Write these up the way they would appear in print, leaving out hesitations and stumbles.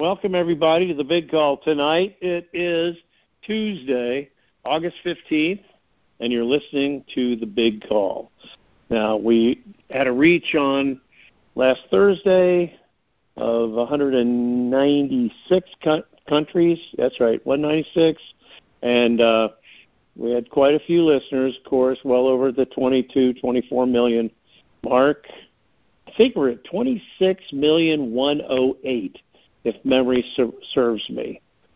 Welcome, everybody, to the big call tonight. It is Tuesday, August 15th, and you're listening to the big call. Now, we had a reach on last Thursday of 196 countries. That's right, 196. And we had quite a few listeners, of course, well over the 24 million mark. I think we're at 26,108,000. If memory serves me.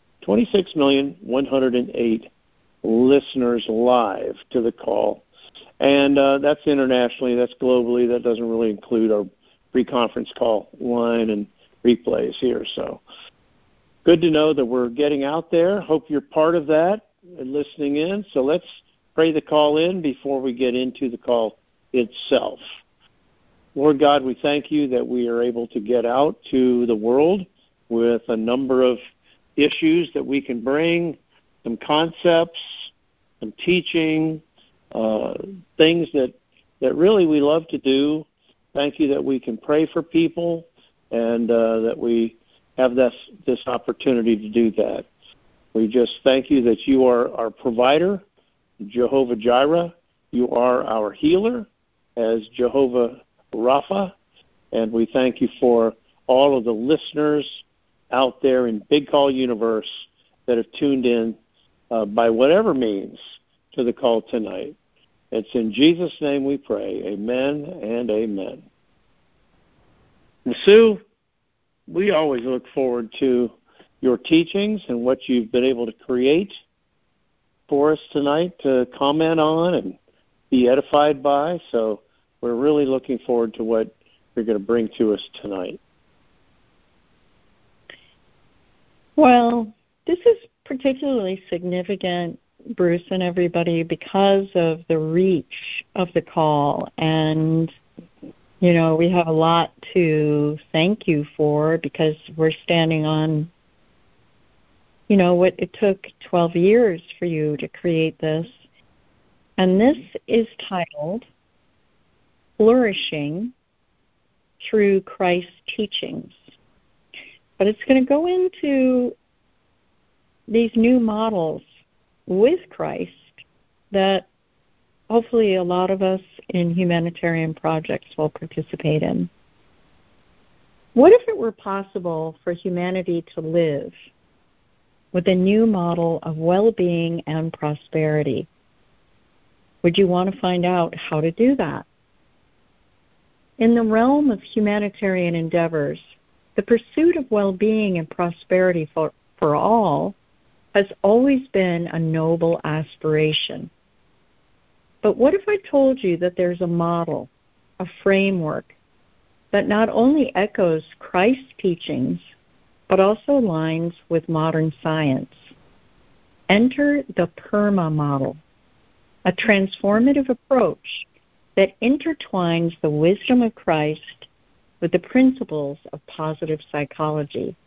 26,108,000 listeners live to the call. And that's internationally, that's globally. That doesn't really include our pre-conference call line and replays here. So good to know that we're getting out there. Hope you're part of that and listening in. So let's pray the call in before we get into the call itself. Lord God, we thank you that we are able to get out to the world with a number of issues that we can bring, some concepts, some teaching, things that really we love to do. Thank you that we can pray for people and that we have this opportunity to do that. We just thank you that you are our provider, Jehovah Jireh. You are our healer as Jehovah Rapha. And we thank you for all of the listeners out there in Big Call Universe that have tuned in by whatever means to the call tonight. It's in Jesus' name we pray. Amen and amen. And Sue, we always look forward to your teachings and what you've been able to create for us tonight to comment on and be edified by. So we're really looking forward to what you're going to bring to us tonight. Well, this is particularly significant, Bruce and everybody, because of the reach of the call. And, you know, we have a lot to thank you for because we're standing on, you know, what it took 12 years for you to create this. And this is titled Flourishing Through Christ's Teachings. But it's going to go into these new models with Christ that hopefully a lot of us in humanitarian projects will participate in. What if it were possible for humanity to live with a new model of well-being and prosperity? Would you want to find out how to do that? In the realm of humanitarian endeavors, the pursuit of well-being and prosperity for all has always been a noble aspiration. But what if I told you that there's a model, a framework, that not only echoes Christ's teachings, but also aligns with modern science? Enter the PERMA model, a transformative approach that intertwines the wisdom of Christ with the principles of positive psychology.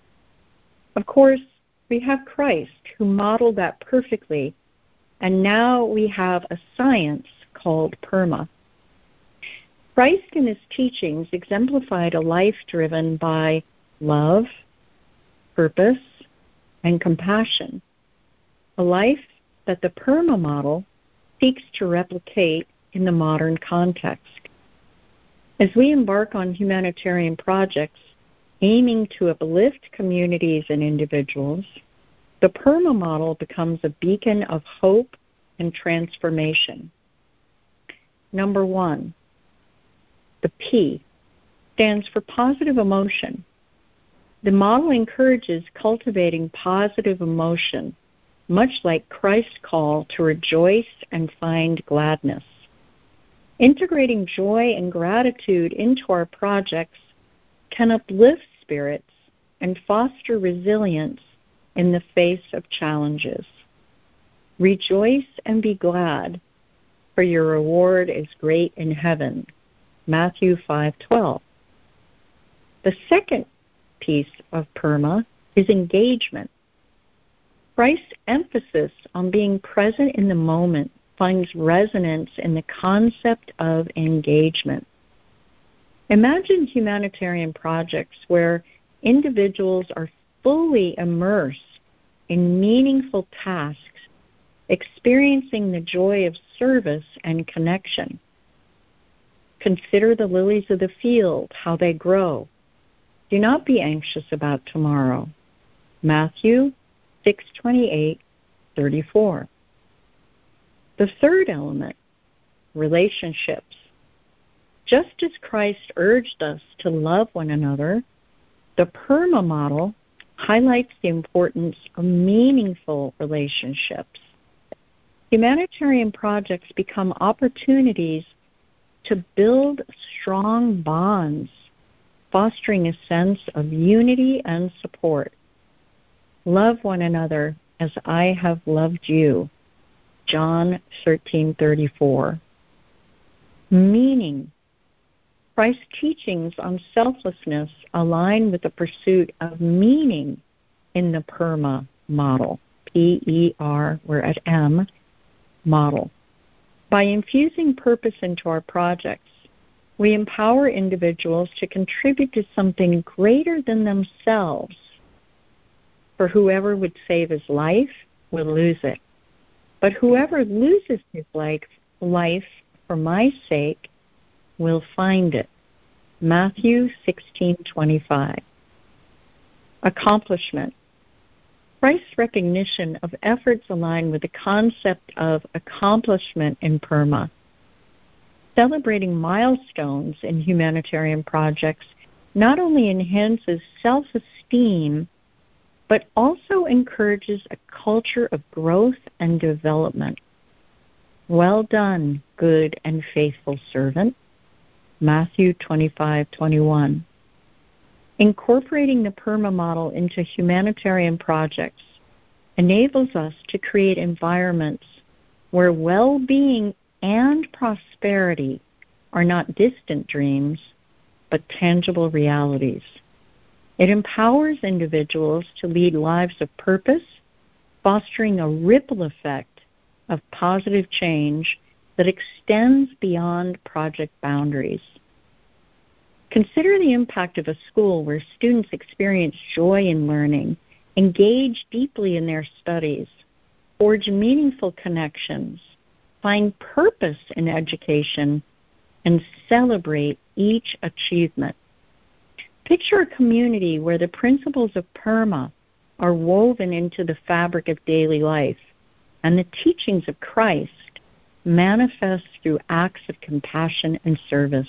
Of course, we have Christ who modeled that perfectly, and now we have a science called PERMA. Christ in his teachings exemplified a life driven by love, purpose, and compassion, a life that the PERMA model seeks to replicate in the modern context. As we embark on humanitarian projects aiming to uplift communities and individuals, the PERMA model becomes a beacon of hope and transformation. Number one, the P stands for positive emotion. The model encourages cultivating positive emotion, much like Christ's call to rejoice and find gladness. Integrating joy and gratitude into our projects can uplift spirits and foster resilience in the face of challenges. Rejoice and be glad, for your reward is great in heaven. Matthew 5:12. The second piece of PERMA is engagement. Christ's emphasis on being present in the moment finds resonance in the concept of engagement. Imagine humanitarian projects where individuals are fully immersed in meaningful tasks, experiencing the joy of service and connection. Consider the lilies of the field, how they grow. Do not be anxious about tomorrow. Matthew 6:28-34. The third element, relationships. Just as Christ urged us to love one another, the PERMA model highlights the importance of meaningful relationships. Humanitarian projects become opportunities to build strong bonds, fostering a sense of unity and support. Love one another as I have loved you. John 13:34. Meaning. Christ's teachings on selflessness align with the pursuit of meaning in the PERMA model, P-E-R, we're at M, model. By infusing purpose into our projects, we empower individuals to contribute to something greater than themselves. For whoever would save his life will lose it. But whoever loses his life for my sake will find it. Matthew 16:25. Accomplishment. Christ's recognition of efforts align with the concept of accomplishment in PERMA. Celebrating milestones in humanitarian projects not only enhances self-esteem, but also encourages a culture of growth and development. Well done, good and faithful servant. Matthew 25:21. Incorporating the PERMA model into humanitarian projects enables us to create environments where well-being and prosperity are not distant dreams, but tangible realities. It empowers individuals to lead lives of purpose, fostering a ripple effect of positive change that extends beyond project boundaries. Consider the impact of a school where students experience joy in learning, engage deeply in their studies, forge meaningful connections, find purpose in education, and celebrate each achievement. Picture a community where the principles of PERMA are woven into the fabric of daily life, and the teachings of Christ manifest through acts of compassion and service.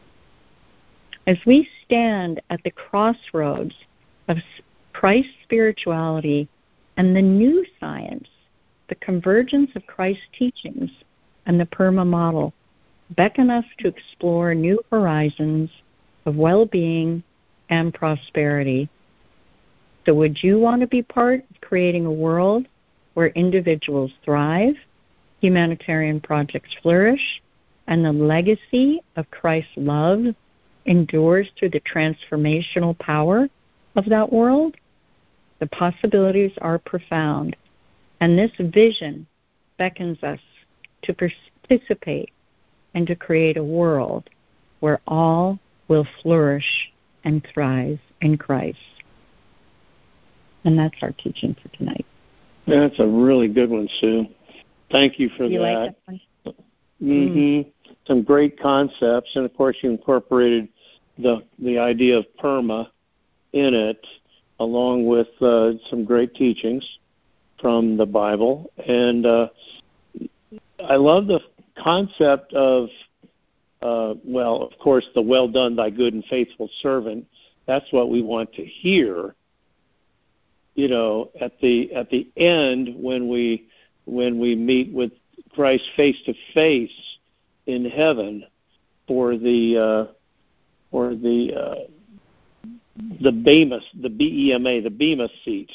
As we stand at the crossroads of Christ's spirituality and the new science, the convergence of Christ's teachings and the PERMA model beckon us to explore new horizons of well-being and prosperity. So would you want to be part of creating a world where individuals thrive, humanitarian projects flourish, and the legacy of Christ's love endures through the transformational power of that world? The possibilities are profound, and this vision beckons us to participate and to create a world where all will flourish and thrive in Christ. And that's our teaching for tonight. That's a really good one, Sue. Thank you for that. Like that one? Mm-hmm. Some great concepts, and of course you incorporated the idea of PERMA in it, along with some great teachings from the Bible. And I love the concept of, of course, the well done, thy good and faithful servant. That's what we want to hear. You know, at the end when we meet with Christ face to face in heaven for the Bema, the B-E-M-A, the Bema seat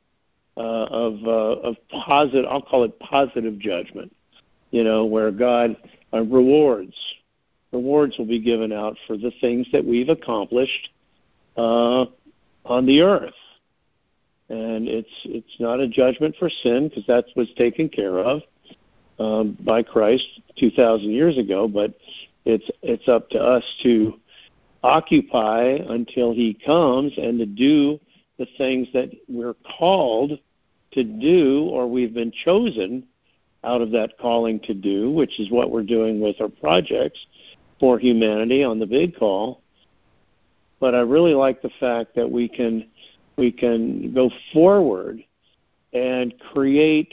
of positive, I'll call it positive judgment, you know, where God rewards will be given out for the things that we've accomplished on the earth. And it's not a judgment for sin, because that was taken care of by Christ 2,000 years ago, but it's up to us to occupy until he comes and to do the things that we're called to do, or we've been chosen out of that calling to do, which is what we're doing with our projects for humanity on the big call. But I really like the fact that we can go forward and create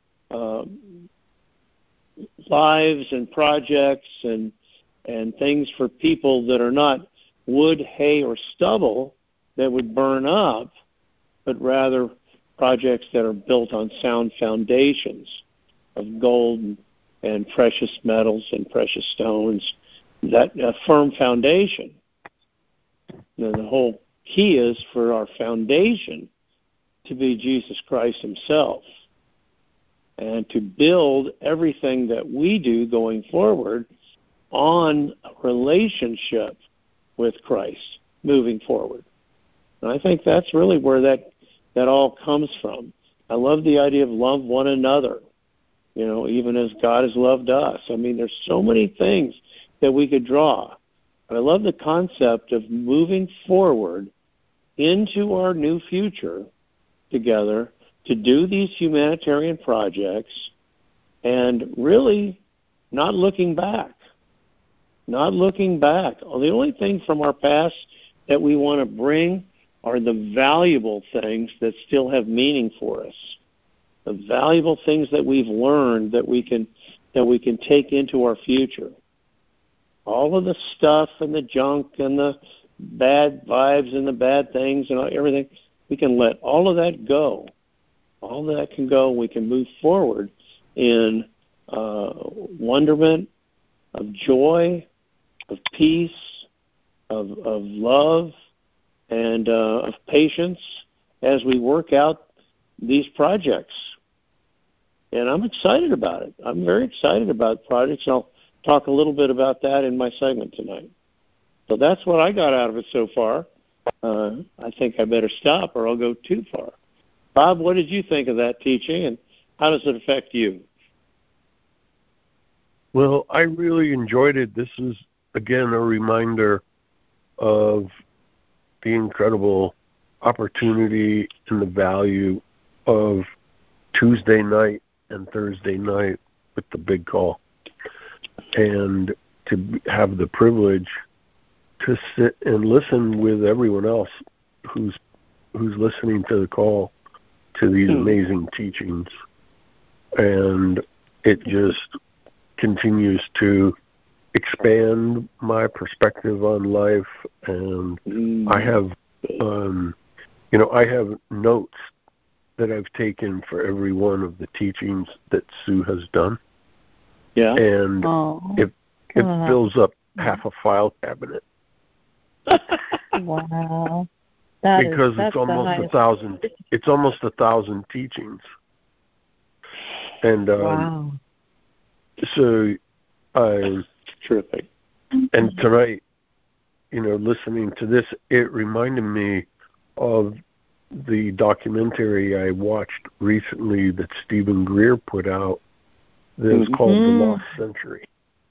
lives and projects and things for people that are not wood, hay, or stubble that would burn up, but rather projects that are built on sound foundations of gold and precious metals and precious stones, that a firm foundation. And the whole key is for our foundation to be Jesus Christ himself, and to build everything that we do going forward on a relationship with Christ moving forward. And I think that's really where that all comes from. I love the idea of love one another, even as God has loved us. I mean, there's so many things that we could draw. But I love the concept of moving forward into our new future together to do these humanitarian projects and really not looking back. Not looking back. The only thing from our past that we want to bring are the valuable things that still have meaning for us. The valuable things that we've learned that we can take into our future. All of the stuff and the junk and the bad vibes and the bad things and everything, we can let all of that go. All of that can go. We can move forward in wonderment, of joy, of peace, of love, and of patience as we work out these projects. And I'm excited about it. I'm very excited about projects. I'll talk a little bit about that in my segment tonight. So that's what I got out of it so far. I think I better stop or I'll go too far. Bob, what did you think of that teaching, and how does it affect you? Well, I really enjoyed it. This is, again, a reminder of the incredible opportunity and the value of Tuesday night and Thursday night with the big call, and to have the privilege to sit and listen with everyone else who's listening to the call to these amazing teachings. And it just continues to expand my perspective on life. And I have I have notes that I've taken for every one of the teachings that Sue has done. Yeah. And it fills up half a file cabinet. Wow. Because it's almost 1,000. It's almost 1,000 teachings. And wow. So terrific. And tonight, listening to this, it reminded me of the documentary I watched recently that Stephen Greer put out that is called The Lost Century.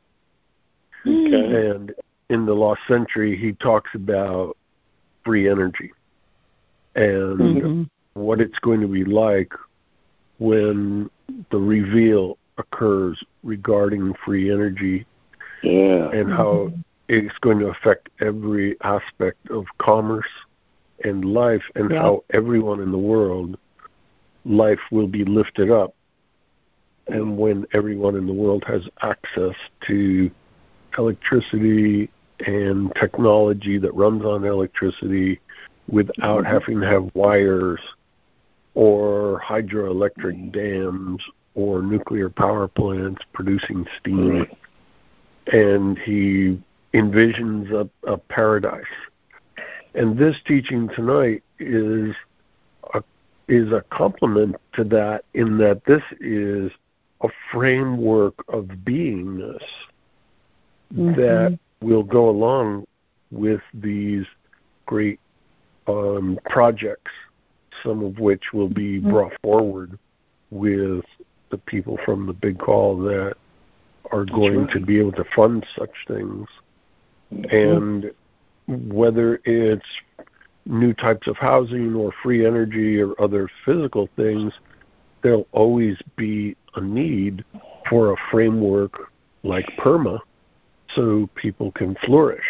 Okay. And in The Lost Century, he talks about free energy and what it's going to be like when the reveal occurs regarding free energy, and how it's going to affect every aspect of commerce and life, and how everyone in the world, life will be lifted up. And when everyone in the world has access to electricity and technology that runs on electricity without having to have wires or hydroelectric dams or nuclear power plants producing steam. And he envisions a paradise. And this teaching tonight is a complement to that, in that this is a framework of beingness that will go along with these great projects, some of which will be brought forward with the people from the big call that are going to be able to fund such things. And whether it's new types of housing or free energy or other physical things, there'll always be a need for a framework like PERMA so people can flourish.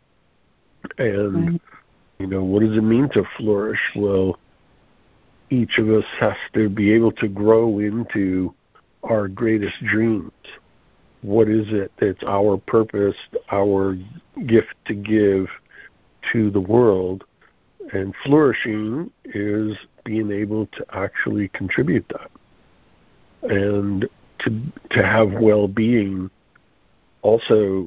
And, what does it mean to flourish? Well, each of us has to be able to grow into our greatest dreams. What is it that's our purpose, our gift to give to the world? And flourishing is being able to actually contribute that. And to have well-being, also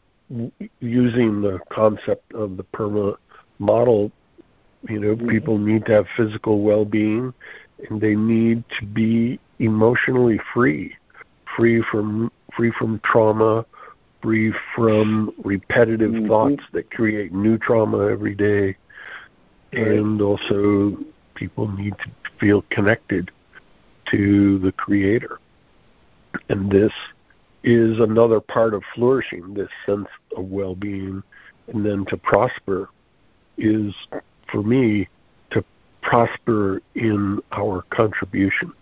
using the concept of the PERMA model, people need to have physical well-being, and they need to be emotionally free from trauma, free from repetitive thoughts that create new trauma every day. And also people need to feel connected to the Creator. And this is another part of flourishing, this sense of well-being. And then to prosper is, for me, to prosper in our contributions.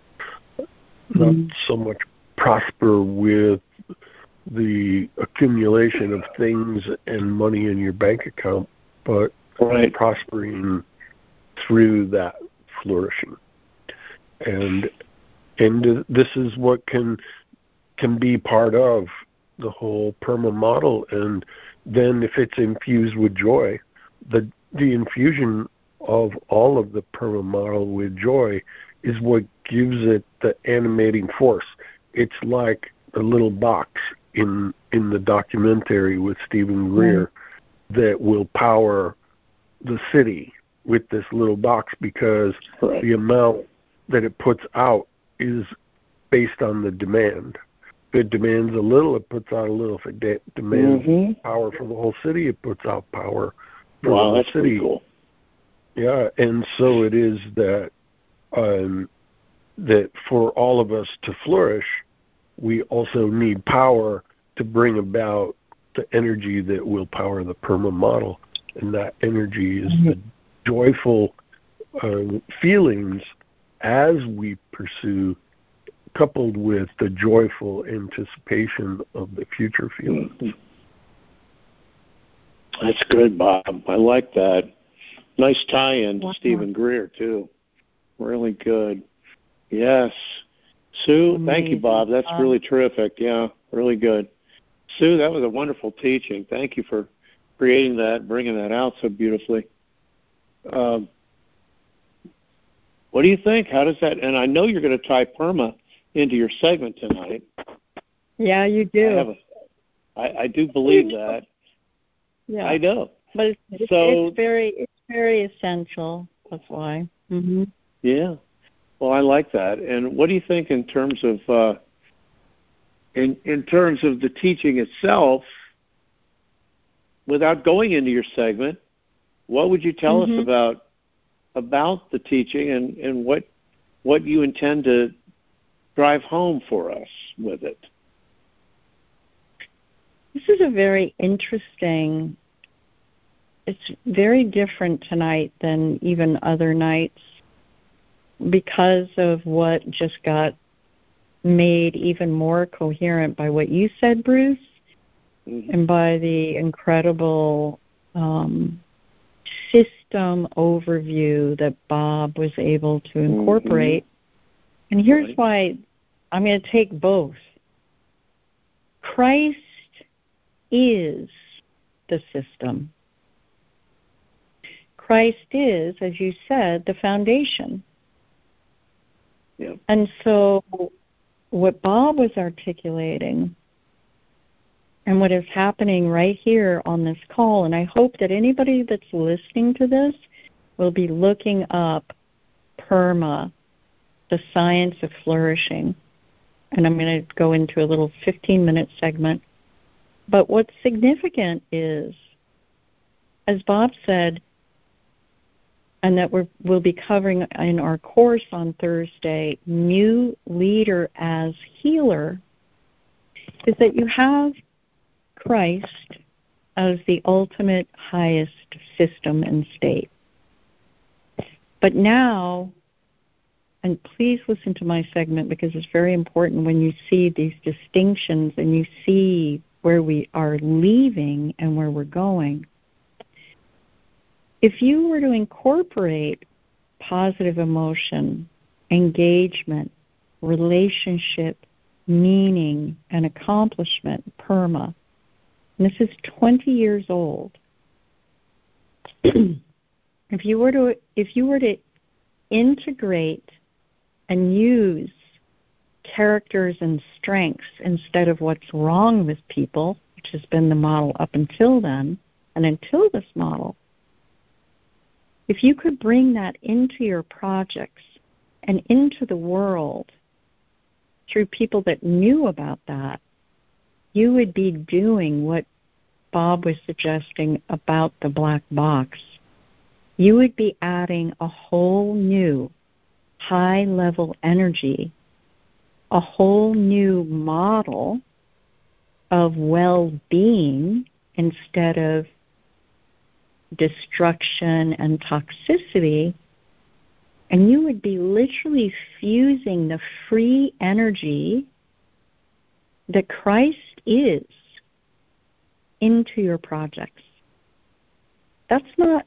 Not so much prosper with the accumulation of things and money in your bank account, but prospering through that flourishing. And this is what can be part of the whole PERMA model. And then if it's infused with joy, the infusion of all of the PERMA model with joy is what gives it the animating force. It's like a little box in the documentary with Stephen Greer that will power the city with this little box, because the amount that it puts out is based on the demand. If it demands a little, it puts out a little. If it demands power for the whole city, it puts out power for the whole city. Pretty cool. Yeah, and so it is that that for all of us to flourish, we also need power to bring about the energy that will power the PERMA model. And that energy is the joyful feelings as we pursue, coupled with the joyful anticipation of the future feelings. That's good, Bob. I like that. Nice tie-in to Stephen Greer, too. Really good. Yes. Sue, thank you, Bob. That's really terrific. Yeah, really good. Sue, that was a wonderful teaching. Thank you for creating that, bringing that out so beautifully. What do you think? How does that, and I know you're going to tie PERMA into your segment tonight. Yeah, you do. I do believe that. Yeah, I know. But it's very essential. That's why. Mm-hmm. Yeah. Well, I like that. And what do you think in terms of in terms of the teaching itself? Without going into your segment, what would you tell us about the teaching and what you intend to drive home for us with it? This is a very interesting, it's very different tonight than even other nights because of what just got made even more coherent by what you said, Bruce, and by the incredible system overview that Bob was able to incorporate. And here's why I'm going to take both. Christ is the system. Christ is, as you said, the foundation. Yeah. And so what Bob was articulating and what is happening right here on this call, and I hope that anybody that's listening to this will be looking up PERMA, the science of flourishing. And I'm going to go into a little 15-minute segment. But what's significant is, as Bob said, and that we'll be covering in our course on Thursday, New Leader as Healer, is that you have Christ as the ultimate highest system and state. But now, and please listen to my segment because it's very important when you see these distinctions and you see where we are leaving and where we're going. If you were to incorporate positive emotion, engagement, relationship, meaning, and accomplishment, PERMA, and this is 20 years old. If you were to integrate and use characters and strengths instead of what's wrong with people, which has been the model up until then, and until this model, if you could bring that into your projects and into the world through people that knew about that, you would be doing what Bob was suggesting about the black box. You would be adding a whole new high-level energy, a whole new model of well-being instead of destruction and toxicity, and you would be literally fusing the free energy that Christ is into your projects. That's not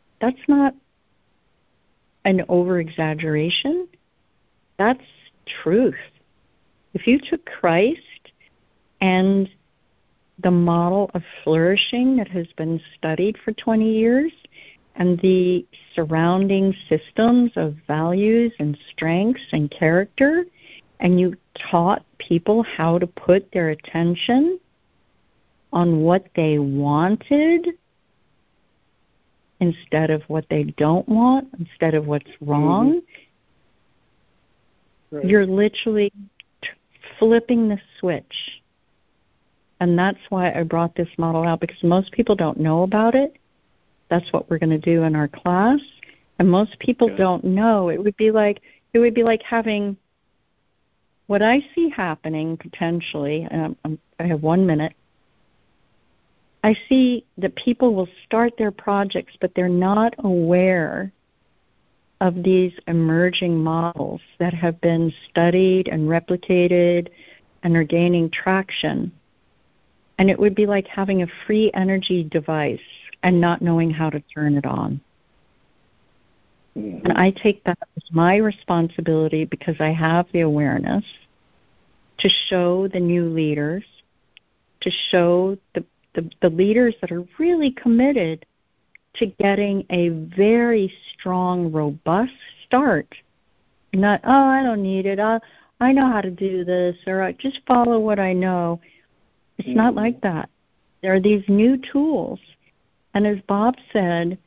an over-exaggeration. That's truth. If you took Christ and the model of flourishing that has been studied for 20 years and the surrounding systems of values and strengths and character, and you taught people how to put their attention on what they wanted instead of what they don't want, instead of what's wrong, right. You're literally flipping the switch. And that's why I brought this model out, because most people don't know about it. That's what we're going to do in our class. And most people don't know. It would be like having what I see happening potentially, and I have 1 minute. I see that people will start their projects, but they're not aware of these emerging models that have been studied and replicated and are gaining traction. And it would be like having a free energy device and not knowing how to turn it on. And I take that as my responsibility, because I have the awareness, to show the new leaders, to show the leaders that are really committed to getting a very strong, robust start. Not, I don't need it, I know how to do this, or I just follow what I know. It's not like that. There are these new tools. And as Bob said,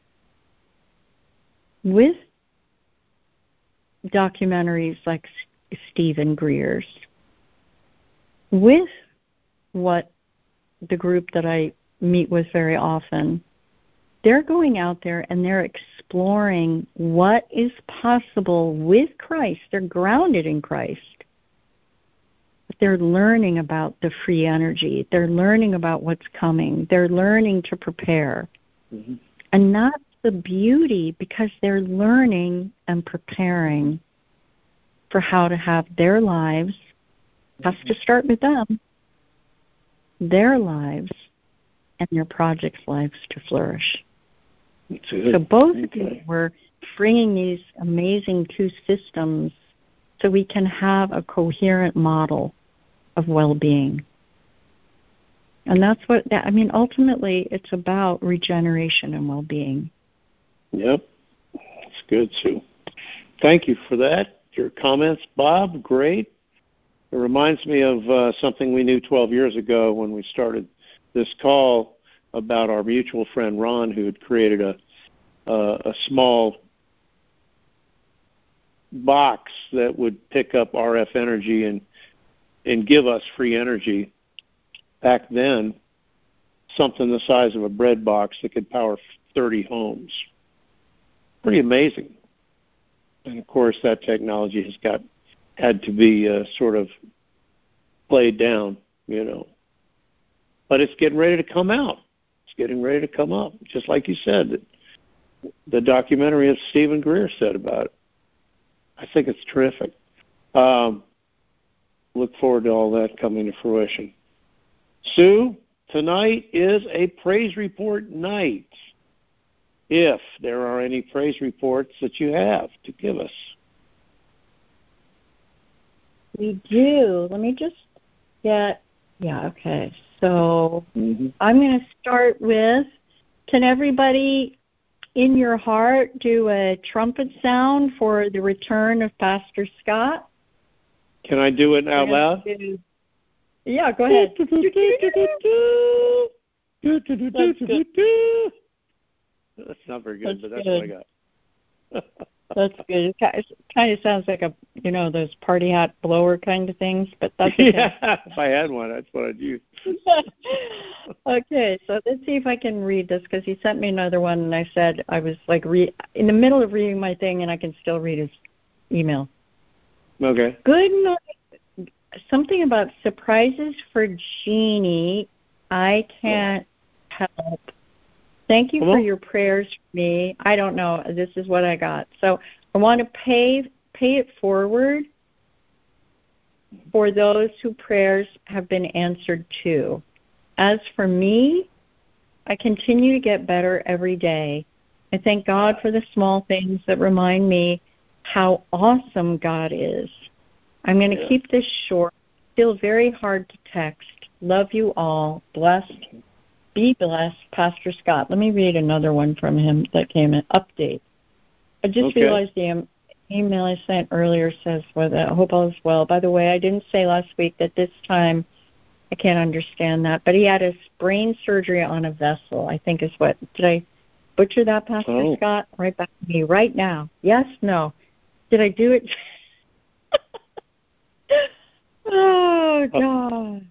with documentaries like Stephen Greer's, with what the group that I meet with very often, they're going out there and they're exploring what is possible with Christ. They're grounded in Christ. But they're learning about the free energy. They're learning about what's coming. They're learning to prepare. Mm-hmm. And that's the beauty, because they're learning and preparing for how to have their lives, has to start with them, their lives and their projects' lives to flourish. So both of you were bringing these amazing two systems so we can have a coherent model of well-being. And that's what, ultimately it's about regeneration and well-being. Yep. That's good, Sue. Thank you for that. Your comments, Bob, great. It reminds me of something we knew 12 years ago when we started this call about our mutual friend Ron, who had created a small box that would pick up RF energy and give us free energy. Back then, something the size of a bread box that could power 30 homes. Pretty amazing. And of course, that technology has had to be sort of played down, But it's getting ready to come out. It's getting ready to come up, just like you said. The documentary of Stephen Greer said about it. I think it's terrific. Look forward to all that coming to fruition. Sue, tonight is a praise report night. If there are any praise reports that you have to give us. We do. Let me just get, okay. So I'm going to start with, can everybody in your heart do a trumpet sound for the return of Pastor Scott? Can I do it out loud? Yeah, go ahead. That's not very good, but that's what I got. That's good. It kind of sounds like those party hat blower kind of things, but that's okay. Yeah, if I had one, that's what I'd use. Okay, so let's see if I can read this, because he sent me another one, and I said I was like in the middle of reading my thing, and I can still read his email. Okay. Good night. Something about surprises for Jeannie. I can't help. Thank you for your prayers for me. I don't know. This is what I got. So I want to pay it forward for those whose prayers have been answered too. As for me, I continue to get better every day. I thank God for the small things that remind me how awesome God is. I'm going to keep this short. Still very hard to text. Love you all. Blessed. Be blessed, Pastor Scott. Let me read another one from him that came in. Update. I just realized the email I sent earlier says, I hope all is well. By the way, I didn't say last week that this time I can't understand that, but he had his brain surgery on a vessel, I think is what. Did I butcher that, Pastor Scott? Right back to me right now. Yes? No? Did I do it? Oh, God.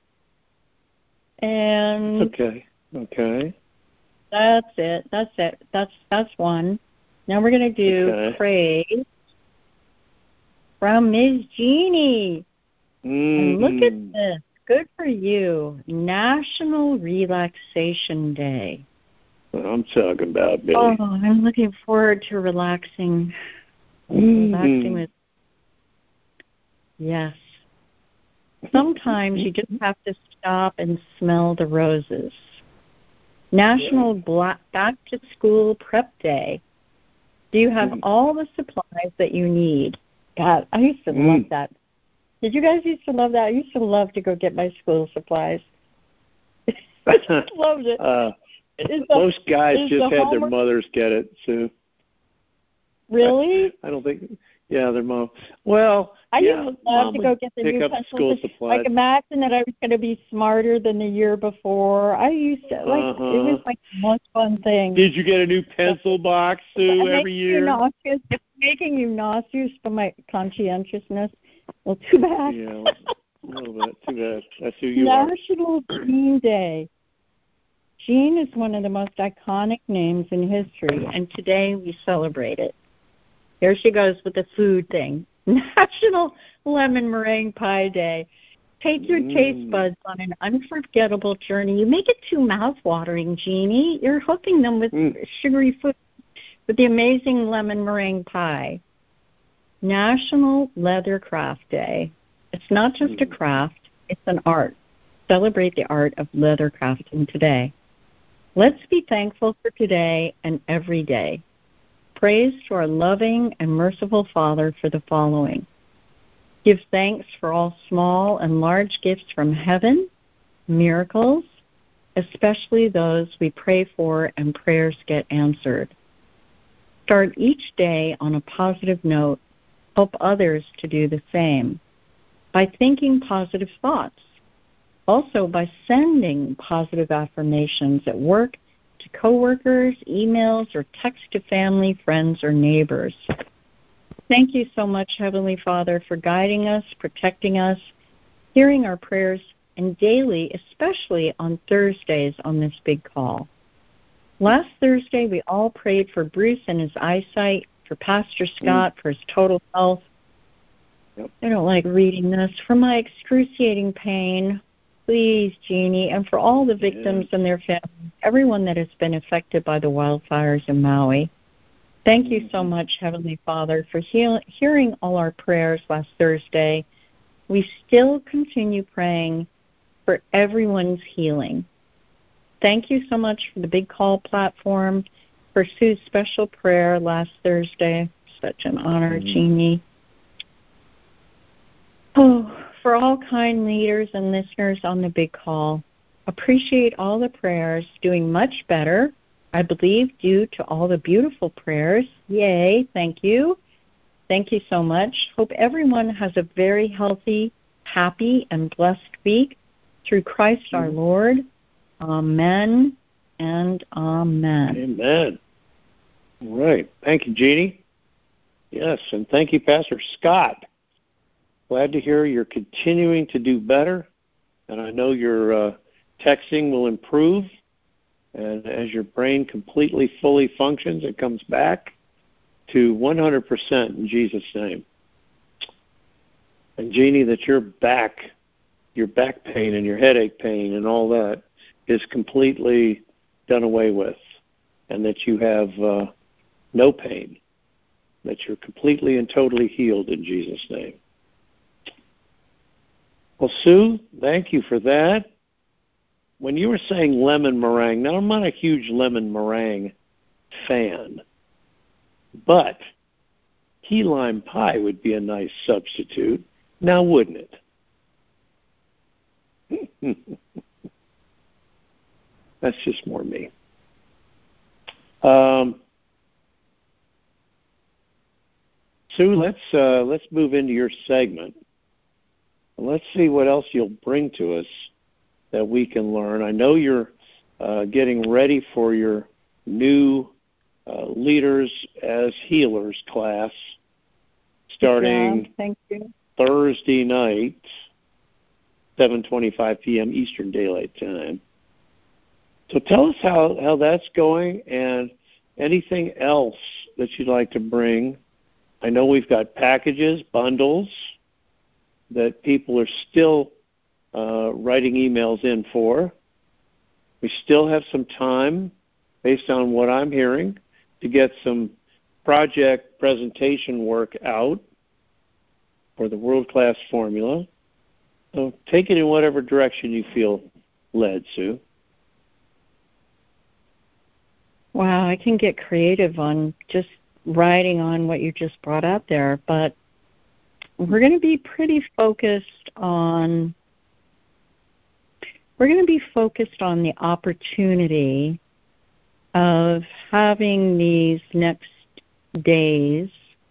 And okay. That's it. That's one. Now we're going to do praise from Ms. Jeannie. And look at this. Good for you. National Relaxation Day. What I'm talking about, Billy. Oh, I'm looking forward to relaxing. Relaxing with. Yes. Sometimes you just have to stop and smell the roses. National Back to School Prep Day. Do you have all the supplies that you need? God, I used to love that. Did you guys used to love that? I used to love to go get my school supplies. I just loved it. Most guys just had their mothers get it, Sue. Really? I don't think. Yeah, their mom. Well, I used to love to go get the pick new up pencils. school supplies. Like, imagine that I was going to be smarter than the year before. I used to, it was like the most fun thing. Did you get a new pencil box, Sue, every year? It's making you nauseous from my conscientiousness. Well, too bad. Yeah, a little bit. Too bad. That's who you are. National Jean Day. Jean is one of the most iconic names in history, and today we celebrate it. Here she goes with the food thing. National Lemon Meringue Pie Day. Take your taste buds on an unforgettable journey. You make it too mouth-watering, Jeannie. You're hooking them with sugary food with the amazing lemon meringue pie. National Leather Craft Day. It's not just a craft, it's an art. Celebrate the art of leather crafting today. Let's be thankful for today and every day. Praise to our loving and merciful Father for the following. Give thanks for all small and large gifts from heaven, miracles, especially those we pray for and prayers get answered. Start each day on a positive note. Help others to do the same by thinking positive thoughts. Also by sending positive affirmations at work, to coworkers, emails, or text to family, friends, or neighbors. Thank you so much, Heavenly Father, for guiding us, protecting us, hearing our prayers, and daily, especially on Thursdays on this big call. Last Thursday, we all prayed for Bruce and his eyesight, for Pastor Scott for his total health. I don't like reading this. For my excruciating pain, Please, Jeannie, and for all the victims and their families, everyone that has been affected by the wildfires in Maui. Thank you so much, Heavenly Father, for hearing all our prayers last Thursday. We still continue praying for everyone's healing. Thank you so much for the Big Call platform, for Sue's special prayer last Thursday. Such an honor, Jeannie. Oh, for all kind leaders and listeners on the Big Call, appreciate all the prayers, doing much better, I believe, due to all the beautiful prayers. Yay, thank you. Thank you so much. Hope everyone has a very healthy, happy, and blessed week through Christ our Lord. Amen and amen. Amen. All right. Thank you, Jeannie. Yes, and thank you, Pastor Scott. Glad to hear you're continuing to do better, and I know your texting will improve. And as your brain completely, fully functions, it comes back to 100% in Jesus' name. And Jeannie, that your back pain and your headache pain and all that is completely done away with, and that you have no pain, that you're completely and totally healed in Jesus' name. Well, Sue, thank you for that. When you were saying lemon meringue, now I'm not a huge lemon meringue fan, but key lime pie would be a nice substitute. Now, wouldn't it? That's just more me. Sue, let's move into your segment. Let's see what else you'll bring to us that we can learn. I know you're getting ready for your new Leaders as Healers class starting Thursday night, 7:25 p.m. Eastern Daylight Time. So tell us how that's going and anything else that you'd like to bring. I know we've got packages, bundles that people are still writing emails in for. We still have some time, based on what I'm hearing, to get some project presentation work out for the world-class formula. So take it in whatever direction you feel led, Sue. Wow, I can get creative on just writing on what you just brought out there, but we're going to be pretty focused on the opportunity of having these next days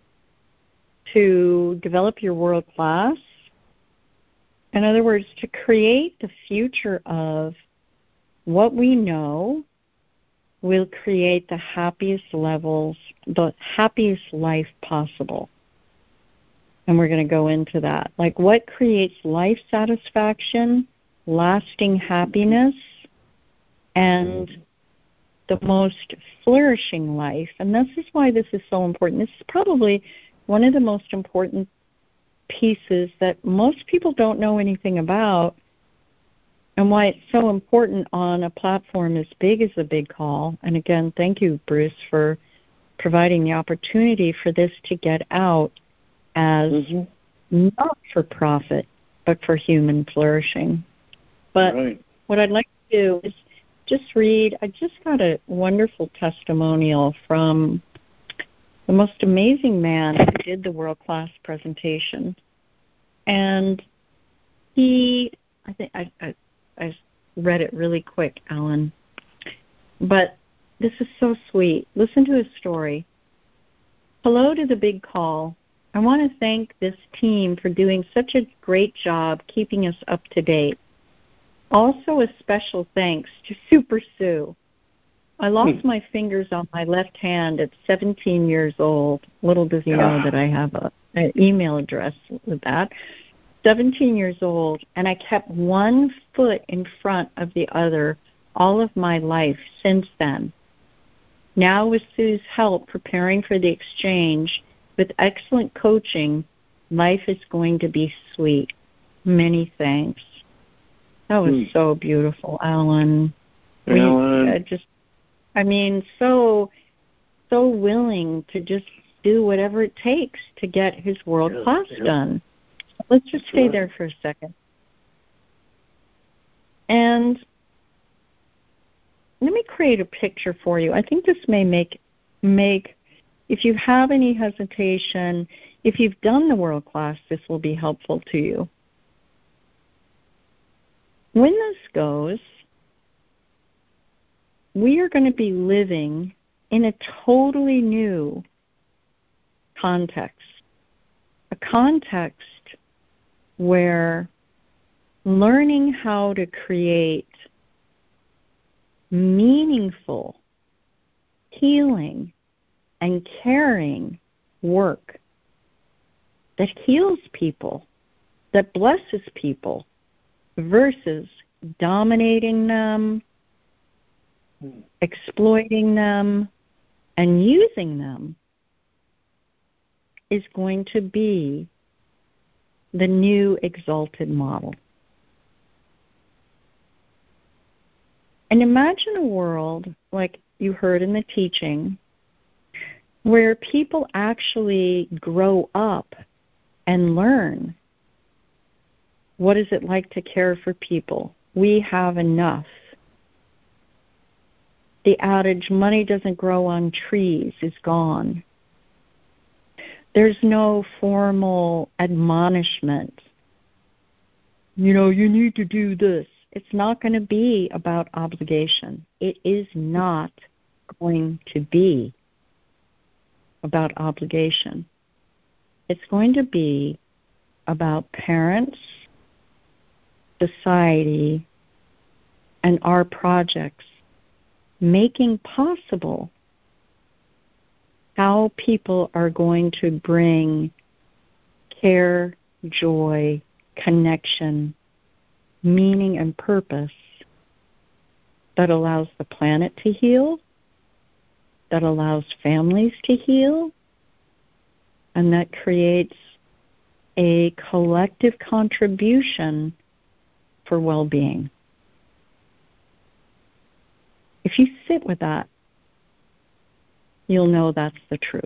to develop your world class. In other words, to create the future of what we know will create the happiest levels, the happiest life possible. And we're going to go into that. Like what creates life satisfaction, lasting happiness, and the most flourishing life. And this is why this is so important. This is probably one of the most important pieces that most people don't know anything about, and why it's so important on a platform as big as the Big Call. And again, thank you, Bruce, for providing the opportunity for this to get out as not for profit, but for human flourishing. But what I'd like to do is just read, I just got a wonderful testimonial from the most amazing man who did the world-class presentation. And I think I read it really quick, Alan. But this is so sweet. Listen to his story. Hello to the Big Call. I want to thank this team for doing such a great job keeping us up to date. Also a special thanks to Super Sue. I lost my fingers on my left hand at 17 years old. Little does he know that I have an email address with that. 17 years old, and I kept one foot in front of the other all of my life since then. Now with Sue's help preparing for the exchange with excellent coaching, life is going to be sweet. Many thanks. That was so beautiful, Alan. Alan. So willing to just do whatever it takes to get his world class done. Let's just stay there for a second. And let me create a picture for you. I think this may make if you have any hesitation, if you've done the world class, this will be helpful to you. When this goes, we are going to be living in a totally new context, a context where learning how to create meaningful, healing, and caring work that heals people, that blesses people, versus dominating them, exploiting them, and using them, is going to be the new exalted model. And imagine a world, like you heard in the teaching, where people actually grow up and learn what is it like to care for people. We have enough. The adage, money doesn't grow on trees, is gone. There's no formal admonishment. You need to do this. It's not going to be about obligation. It is not going to be about obligation. It's going to be about parents, society, and our projects making possible how people are going to bring care, joy, connection, meaning, and purpose that allows the planet to heal, that allows families to heal, and that creates a collective contribution for well-being. If you sit with that, you'll know that's the truth.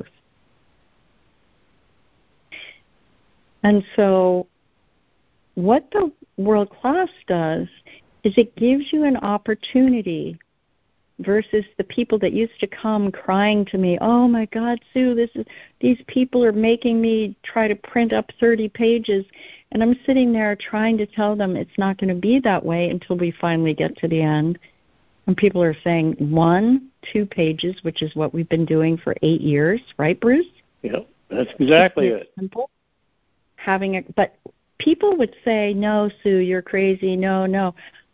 And so what the world class does is it gives you an opportunity versus the people that used to come crying to me, oh my God, Sue, these people are making me try to print up 30 pages. And I'm sitting there trying to tell them it's not going to be that way until we finally get to the end. And people are saying 1, 2 pages, which is what we've been doing for 8 years, right, Bruce? Yeah, that's exactly it. Simple. But people would say, no, Sue, you're crazy. No.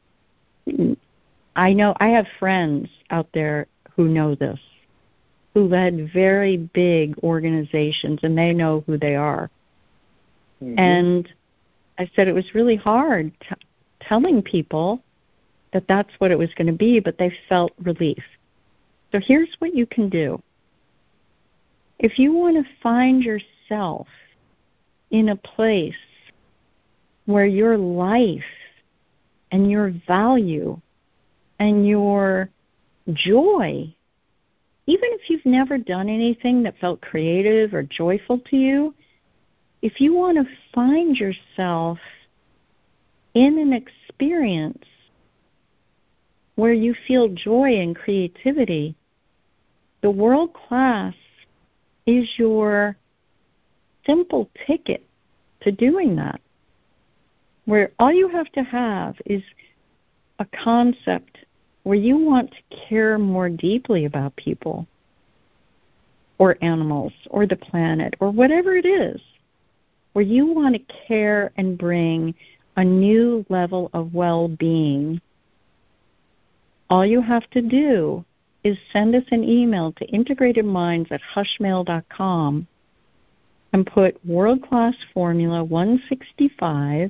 I know I have friends out there who know this, who led very big organizations, and they know who they are. Mm-hmm. And I said it was really hard telling people that that's what it was going to be, but they felt relief. So here's what you can do. If you want to find yourself in a place where your life and your value and your joy, even if you've never done anything that felt creative or joyful to you, if you want to find yourself in an experience where you feel joy and creativity, the world class is your simple ticket to doing that, where all you have to have is a concept where you want to care more deeply about people or animals or the planet or whatever it is, where you want to care and bring a new level of well-being. All you have to do is send us an email to integratedminds@hushmail.com and put World Class Formula 165,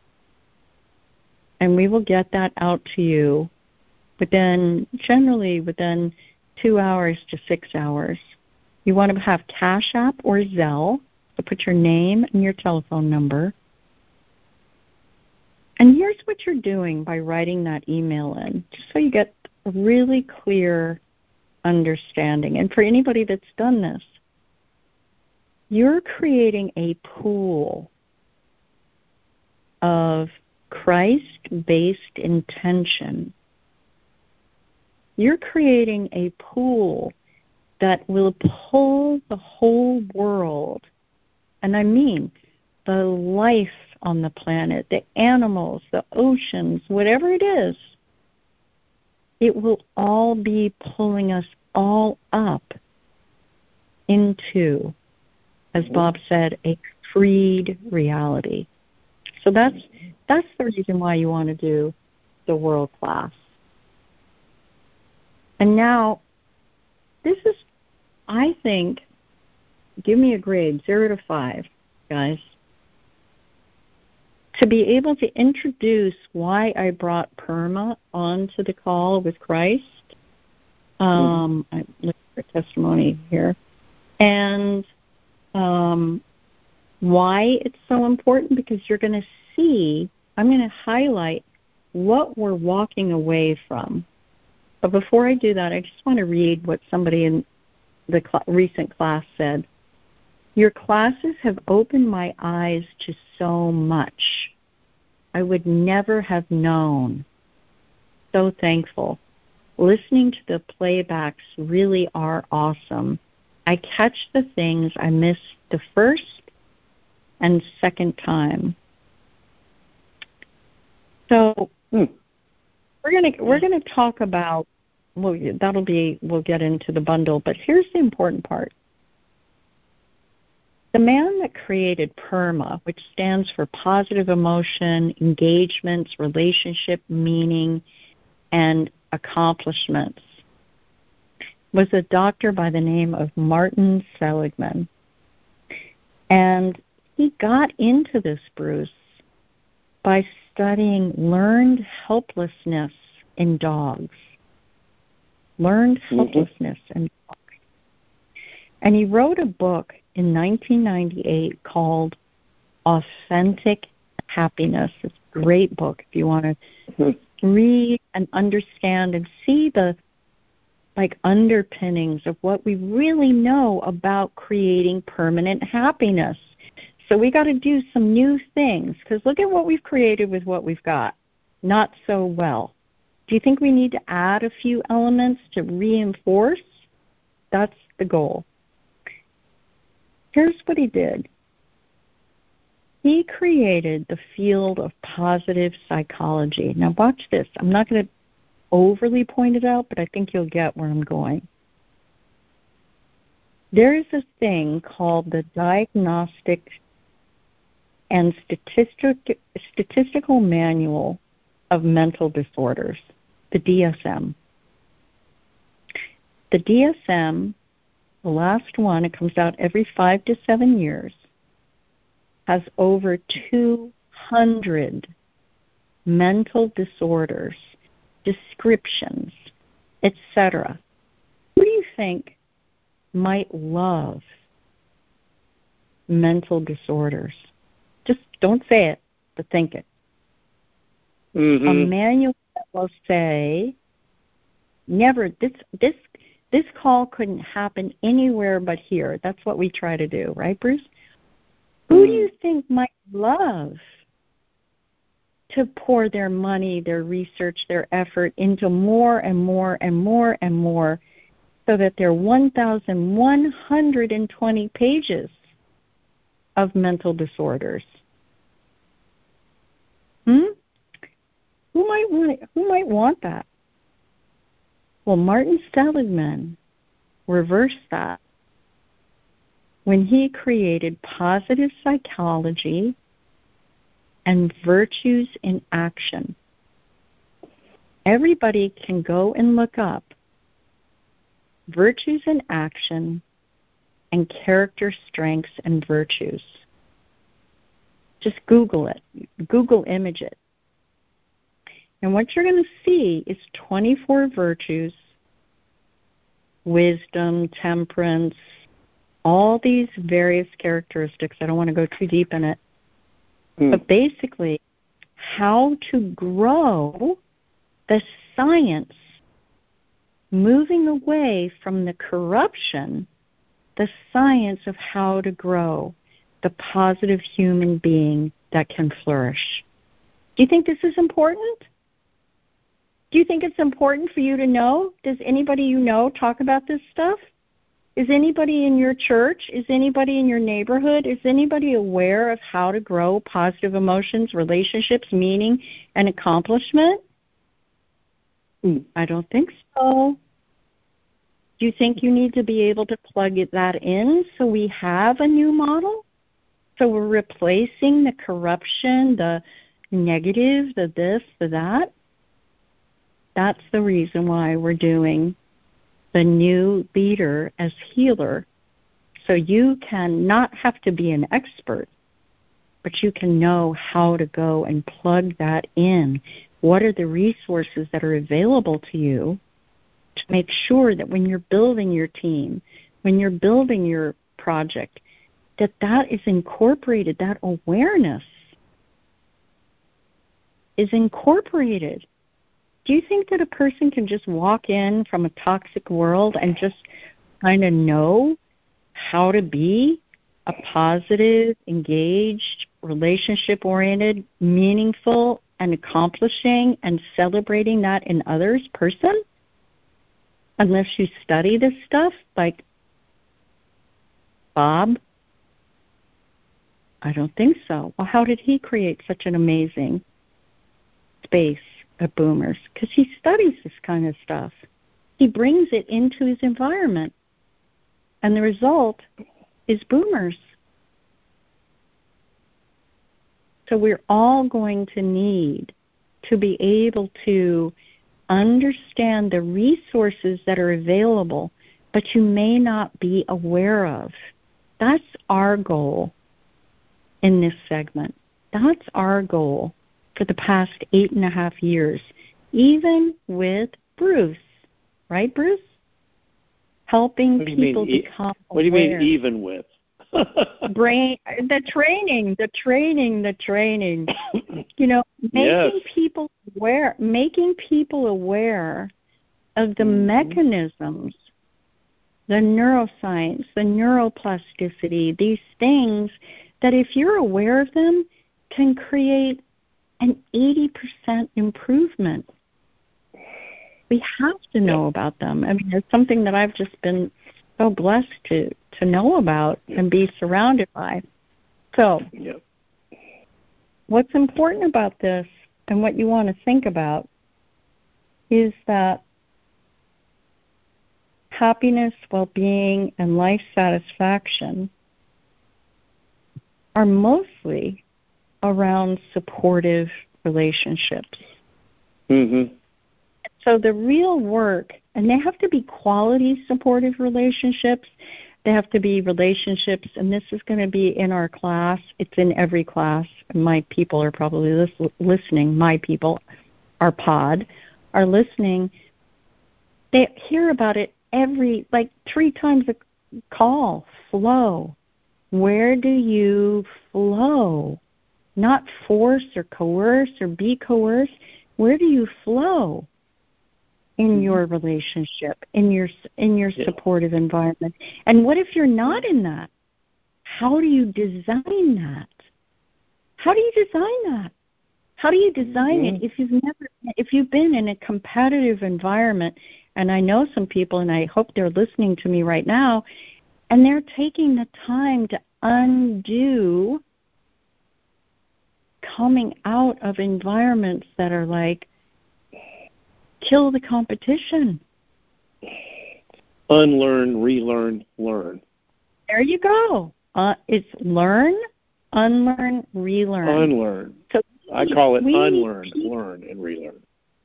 and we will get that out to you generally within 2 hours to 6 hours. You want to have Cash App or Zelle, so put your name and your telephone number. And here's what you're doing by writing that email in, just so you get a really clear understanding. And for anybody that's done this, you're creating a pool of Christ-based intention. You're creating a pool that will pull the whole world, and I mean the life on the planet, the animals, the oceans, whatever it is, it will all be pulling us all up into, as Bob said, a freed reality. So that's the reason why you want to do the world class. And now, this is, I think, give me a grade, 0 to 5, guys. To be able to introduce why I brought PERMA onto the call with Christ, I'm looking for testimony here, and why it's so important, because you're going to see, I'm going to highlight what we're walking away from. But before I do that, I just want to read what somebody in the recent class said. Your classes have opened my eyes to so much I would never have known. So thankful. Listening to the playbacks really are awesome. I catch the things I missed the first and second time. So we're gonna talk about, we'll get into the bundle, but here's the important part. The man that created PERMA, which stands for positive emotion, engagements, relationship, meaning, and accomplishments, was a doctor by the name of Martin Seligman. And he got into this, Bruce, by studying learned helplessness in dogs. Learned helplessness in dogs. And he wrote a book in 1998 called Authentic Happiness. It's a great book if you want to read and understand and see the underpinnings of what we really know about creating permanent happiness. So we got to do some new things, because look at what we've created with what we've got. Not so well. Do you think we need to add a few elements to reinforce? That's the goal. Here's what he did. He created the field of positive psychology. Now watch this. I'm not going to overly point it out, but I think you'll get where I'm going. There is a thing called the Diagnostic and Statistical Manual of Mental Disorders, the DSM. The DSM, the last one, it comes out every 5 to 7 years, has over 200 mental disorders, descriptions, etc. Who do you think might love mental disorders? Just don't say it, but think it. A manual that will say, never, this call couldn't happen anywhere but here. That's what we try to do, right, Bruce? Who do you think might love to pour their money, their research, their effort into more and more and more and more, so that there are 1,120 pages of mental disorders? Who might want that? Well, Martin Seligman reversed that when he created positive psychology and virtues in action. Everybody can go and look up virtues in action and character strengths and virtues. Just Google it. Google image it. And what you're going to see is 24 virtues, wisdom, temperance, all these various characteristics. I don't want to go too deep in it. But basically, how to grow the science, moving away from the corruption, the science of how to grow the positive human being that can flourish. Do you think this is important? Do you think it's important for you to know? Does anybody you know talk about this stuff? Is anybody in your church? Is anybody in your neighborhood? Is anybody aware of how to grow positive emotions, relationships, meaning, and accomplishment? I don't think so. Do you think you need to be able to plug that in so we have a new model? So we're replacing the corruption, the negative, the this, the that? That's the reason why we're doing the new leader as healer. So you can not have to be an expert, but you can know how to go and plug that in. What are the resources that are available to you to make sure that when you're building your team, when you're building your project, that is incorporated, that awareness is incorporated. Do you think that a person can just walk in from a toxic world and just kind of know how to be a positive, engaged, relationship-oriented, meaningful, and accomplishing and celebrating that in others person? Unless you study this stuff like Bob? I don't think so. Well, how did he create such an amazing space at Boomers? Because he studies this kind of stuff. He brings it into his environment. And the result is Boomers. So we're all going to need to be able to understand the resources that are available, but you may not be aware of. That's our goal in this segment. That's our goal for the past 8.5 years, even with Bruce. Right, Bruce? Helping people become aware. What do you mean even with? The training. You know, making people aware of the mechanisms, the neuroscience, the neuroplasticity, these things that if you're aware of them can create an 80% improvement. We have to know about them. I mean, it's something that I've just been so blessed to know about and be surrounded by. So, what's important about this and what you want to think about is that happiness, well-being, and life satisfaction are mostly around supportive relationships. Mm-hmm. So the real work, and they have to be quality supportive relationships. They have to be relationships, and this is going to be in our class. It's in every class. My people are probably listening. My people, our pod, are listening. They hear about it every, 3 times a call. Flow. Where do you flow? Not force or coerce or be coerced. Where do you flow in your relationship, in your supportive environment? And what if you're not in that? How do you design that? How do you design that? How do you design it if you've been in a competitive environment? And I know some people, and I hope they're listening to me right now, and they're taking the time to undo coming out of environments that are like, kill the competition. Unlearn, relearn, learn. There you go. It's learn, unlearn, relearn. Unlearn. So I call it unlearn, learn, and relearn.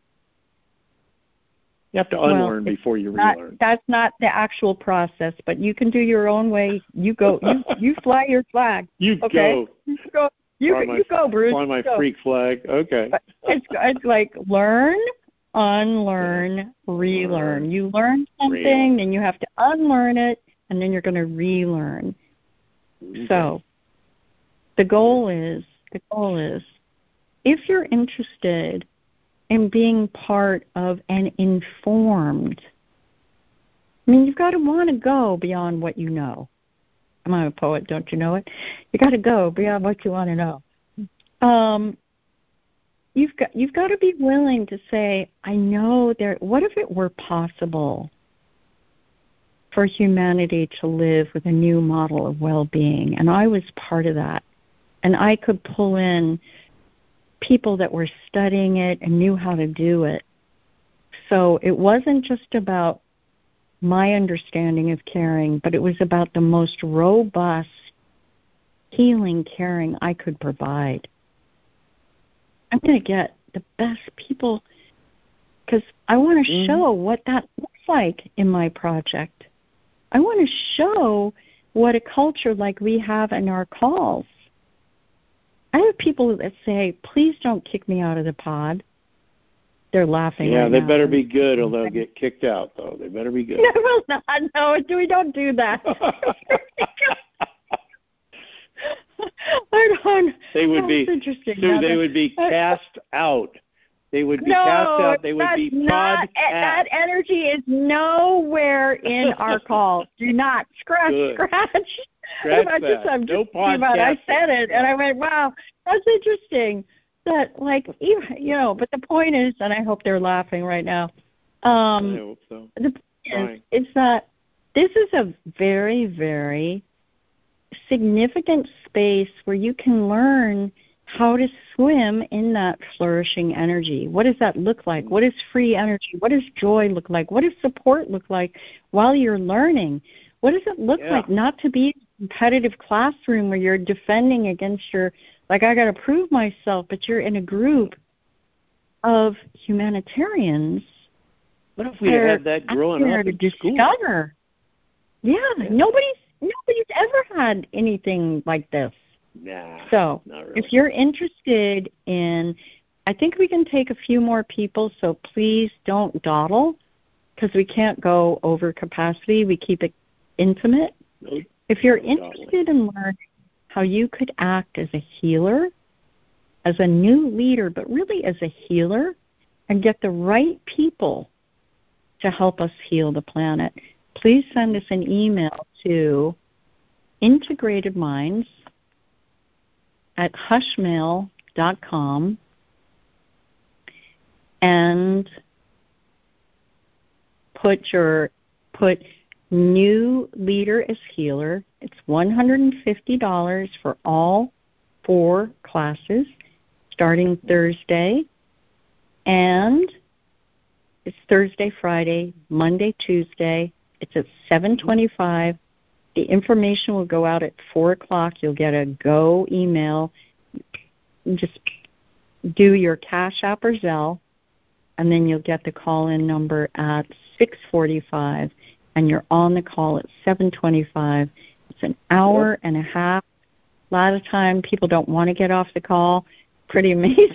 You have to unlearn before you relearn. That's not the actual process, but you can do your own way. You go. You fly your flag. You okay? Go. You go. You go, Bruce. Fly my freak flag. Okay. It's like learn, unlearn, relearn. You learn something, then you have to unlearn it, and then you're going to relearn. Okay. So the goal is if you're interested in being part of an informed, I mean, you've got to want to go beyond what you know. I'm not a poet, don't you know it? You got to go beyond what you want to know. You've got to be willing to say, I know there. What if it were possible for humanity to live with a new model of well-being? And I was part of that, and I could pull in people that were studying it and knew how to do it. So it wasn't just about my understanding of caring, but it was about the most robust healing caring I could provide. I'm going to get the best people because I want to show what that looks like in my project. I want to show what a culture like we have in our calls. I have people that say, please don't kick me out of the pod. They're laughing. Yeah, right they now. better be good or they'll get kicked out, though. They better be good. No, well, not. No, we don't do that. I don't. They would be, interesting. Sue, they would be cast out. They would be cast out. They would be podcast. That energy is nowhere in our calls. Do not scratch. I'm no just podcast. I said it, and I went, wow, that's interesting. That, like, but the point is, and I hope they're laughing right now. I hope so. The point is that this is a very, very significant space where you can learn how to swim in that flourishing energy. What does that look like? What is free energy? What does joy look like? What does support look like while you're learning? What does it look like not to be in a competitive classroom where you're defending against I got to prove myself, but you're in a group of humanitarians. What if we had that growing up in school? Discover. Yeah, nobody's ever had anything like this. Nah, so not really. If you're interested in, I think we can take a few more people, so please don't dawdle because we can't go over capacity. We keep it intimate. No, if you're interested in learning how you could act as a healer, as a new leader, but really as a healer, and get the right people to help us heal the planet, please send us an email to integratedminds@hushmail.com and put new leader as healer. It's $150 for all 4 classes starting Thursday, and it's Thursday, Friday, Monday, Tuesday. It's at 7:25. The information will go out at 4 o'clock. You'll get a go email. Just do your Cash App or Zelle, and then you'll get the call-in number at 6:45, and you're on the call at 7:25. It's an hour and a half. A lot of time people don't want to get off the call. Pretty amazing.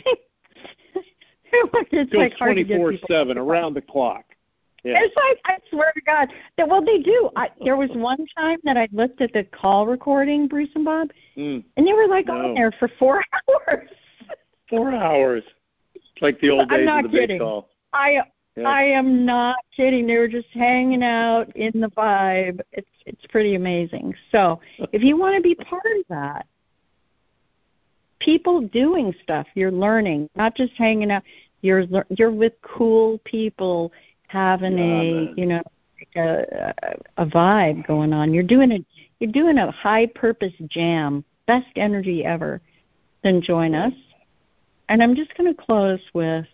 It's like hard 24/7 around the clock. Yeah. It's like, I swear to God, they do. There was one time that I looked at the call recording, Bruce and Bob, and they were on there for 4 hours. 4 hours. It's like the old days of the kidding. big call. I am not kidding. They were just hanging out in the vibe. It's pretty amazing. So if you want to be part of that, people doing stuff, you're learning, not just hanging out. You're with cool people having a vibe going on. You're doing a high purpose jam, best energy ever. Then join us. And I'm just going to close with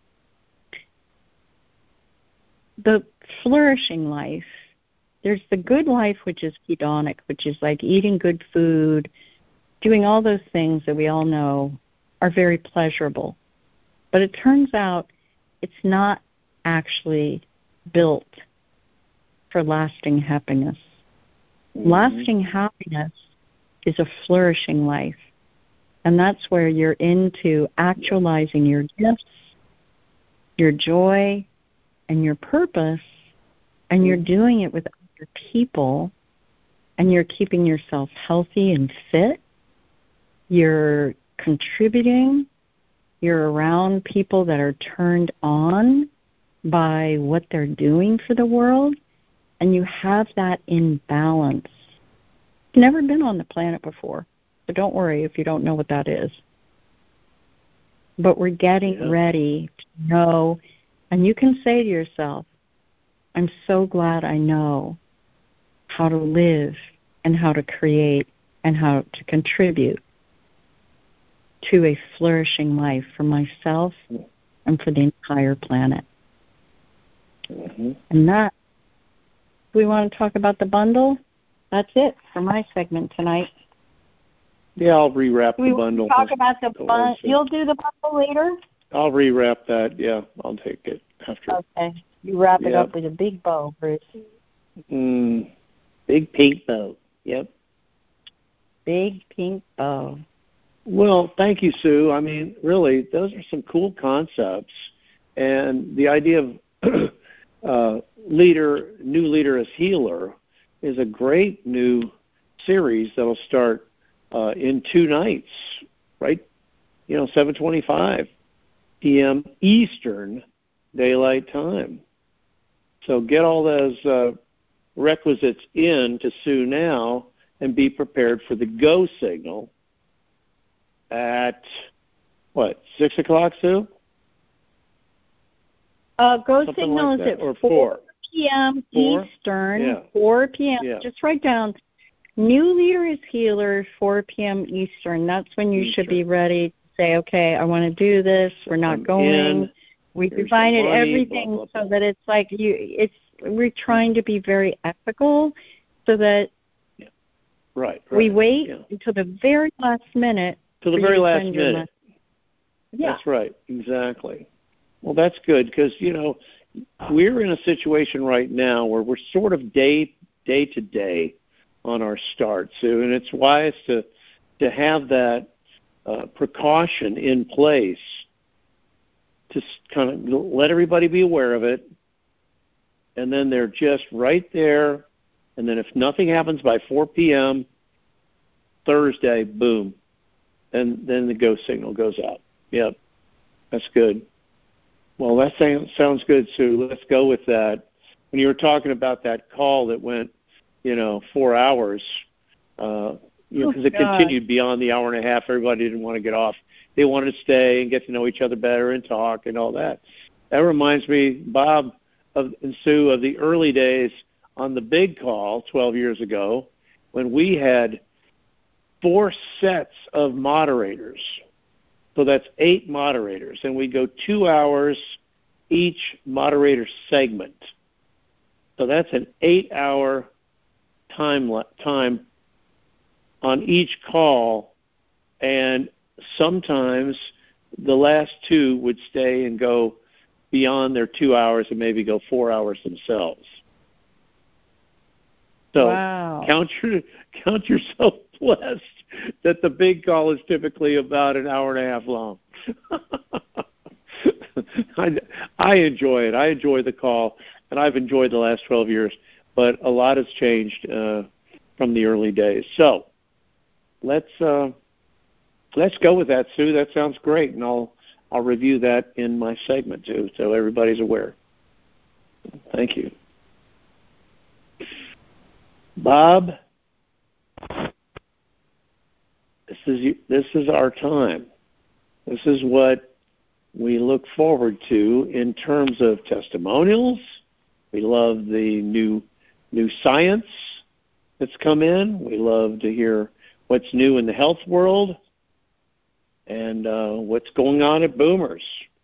the flourishing life. There's the good life, which is hedonic, which is like eating good food, doing all those things that we all know are very pleasurable. But it turns out it's not actually built for lasting happiness. Mm-hmm. Lasting happiness is a flourishing life. And that's where you're into actualizing your gifts, your joy, and your purpose, and you're doing it with other people, and you're keeping yourself healthy and fit. You're contributing, you're around people that are turned on by what they're doing for the world, and you have that in balance. You've never been on the planet before, so don't worry if you don't know what that is. But we're getting ready to know, and you can say to yourself, I'm so glad I know how to live and how to create and how to contribute to a flourishing life for myself and for the entire planet. Mm-hmm. And that, we want to talk about the bundle. That's it for my segment tonight. Yeah, I'll rewrap the bundle. Talk about the bundle. You'll do the bundle later? I'll rewrap that. Yeah, I'll take it after. Okay. You wrap it up with a big bow, Bruce. Big pink bow. Yep. Big pink bow. Well, thank you, Sue. I mean, really, those are some cool concepts. And the idea of new leader as healer is a great new series that'll start in 2 nights, right? 7:25 p.m. Eastern Daylight Time. So get all those requisites in to Sue now and be prepared for the go signal at, 6 o'clock, Sue? Go Something signal like is that, at or 4 p.m. 4? Eastern, Yeah. 4 p.m. Yeah. Just write down, new leader is healer, 4 p.m. Eastern. That's when you should be ready to say, okay, I want to do this. We're not going. We divided everything blah, blah, blah. So that it's like we're trying to be very ethical so that we wait until the very last minute. To the very last minute. Yeah. That's right, exactly. Well, that's good because, we're in a situation right now where we're sort of day to day on our start, Sue, and it's wise to have that precaution in place to kind of let everybody be aware of it, and then they're just right there, and then if nothing happens by 4 p.m. Thursday, boom, and then the go signal goes out. Yep, that's good. Well, that sounds good, Sue. Let's go with that. When you were talking about that call that went, 4 hours, because it continued beyond the hour and a half. Everybody didn't want to get off. They wanted to stay and get to know each other better and talk and all that. That reminds me, Bob and Sue, of the early days on the big call 12 years ago when we had 4 sets of moderators. So that's 8 moderators, and we go 2 hours each moderator segment. So that's an 8-hour time on each call, and sometimes the last 2 would stay and go beyond their 2 hours and maybe go 4 hours themselves. So count yourself blessed that the big call is typically about an hour and a half long. I enjoy it. I enjoy the call, and I've enjoyed the last 12 years, but a lot has changed from the early days. So let's go with that, Sue. That sounds great, and I'll review that in my segment too, so everybody's aware. Thank you, Bob. This is our time. This is what we look forward to in terms of testimonials. We love the new science that's come in. We love to hear what's new in the health world and what's going on at Boomers.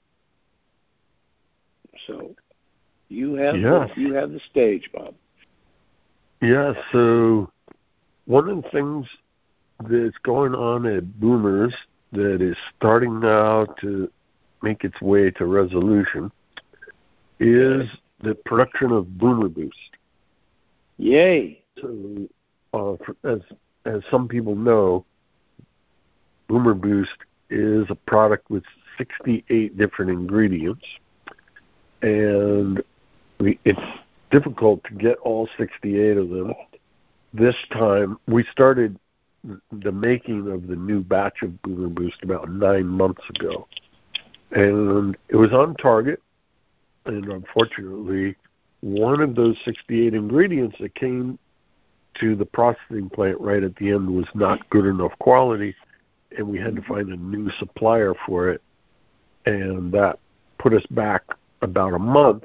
So you have the stage, Bob. Yeah, so one of the things that's going on at Boomers that is starting now to make its way to resolution is the production of Boomer Boost. Yay! So, as some people know, Boomer Boost is a product with 68 different ingredients, and it's difficult to get all 68 of them. This time, we started the making of the new batch of Boomer Boost about 9 months ago. And it was on target, and unfortunately, one of those 68 ingredients that came to the processing plant right at the end was not good enough quality, and we had to find a new supplier for it, and that put us back about a month.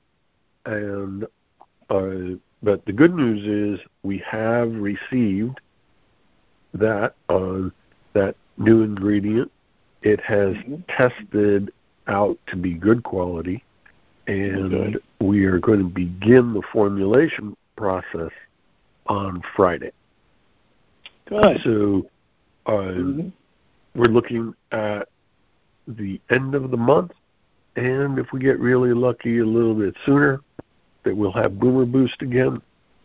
And but the good news is we have received that that new ingredient. It has tested out to be good quality, and we are going to begin the formulation process on Friday. Good. So we're looking at the end of the month, and if we get really lucky a little bit sooner, that we'll have Boomer Boost again.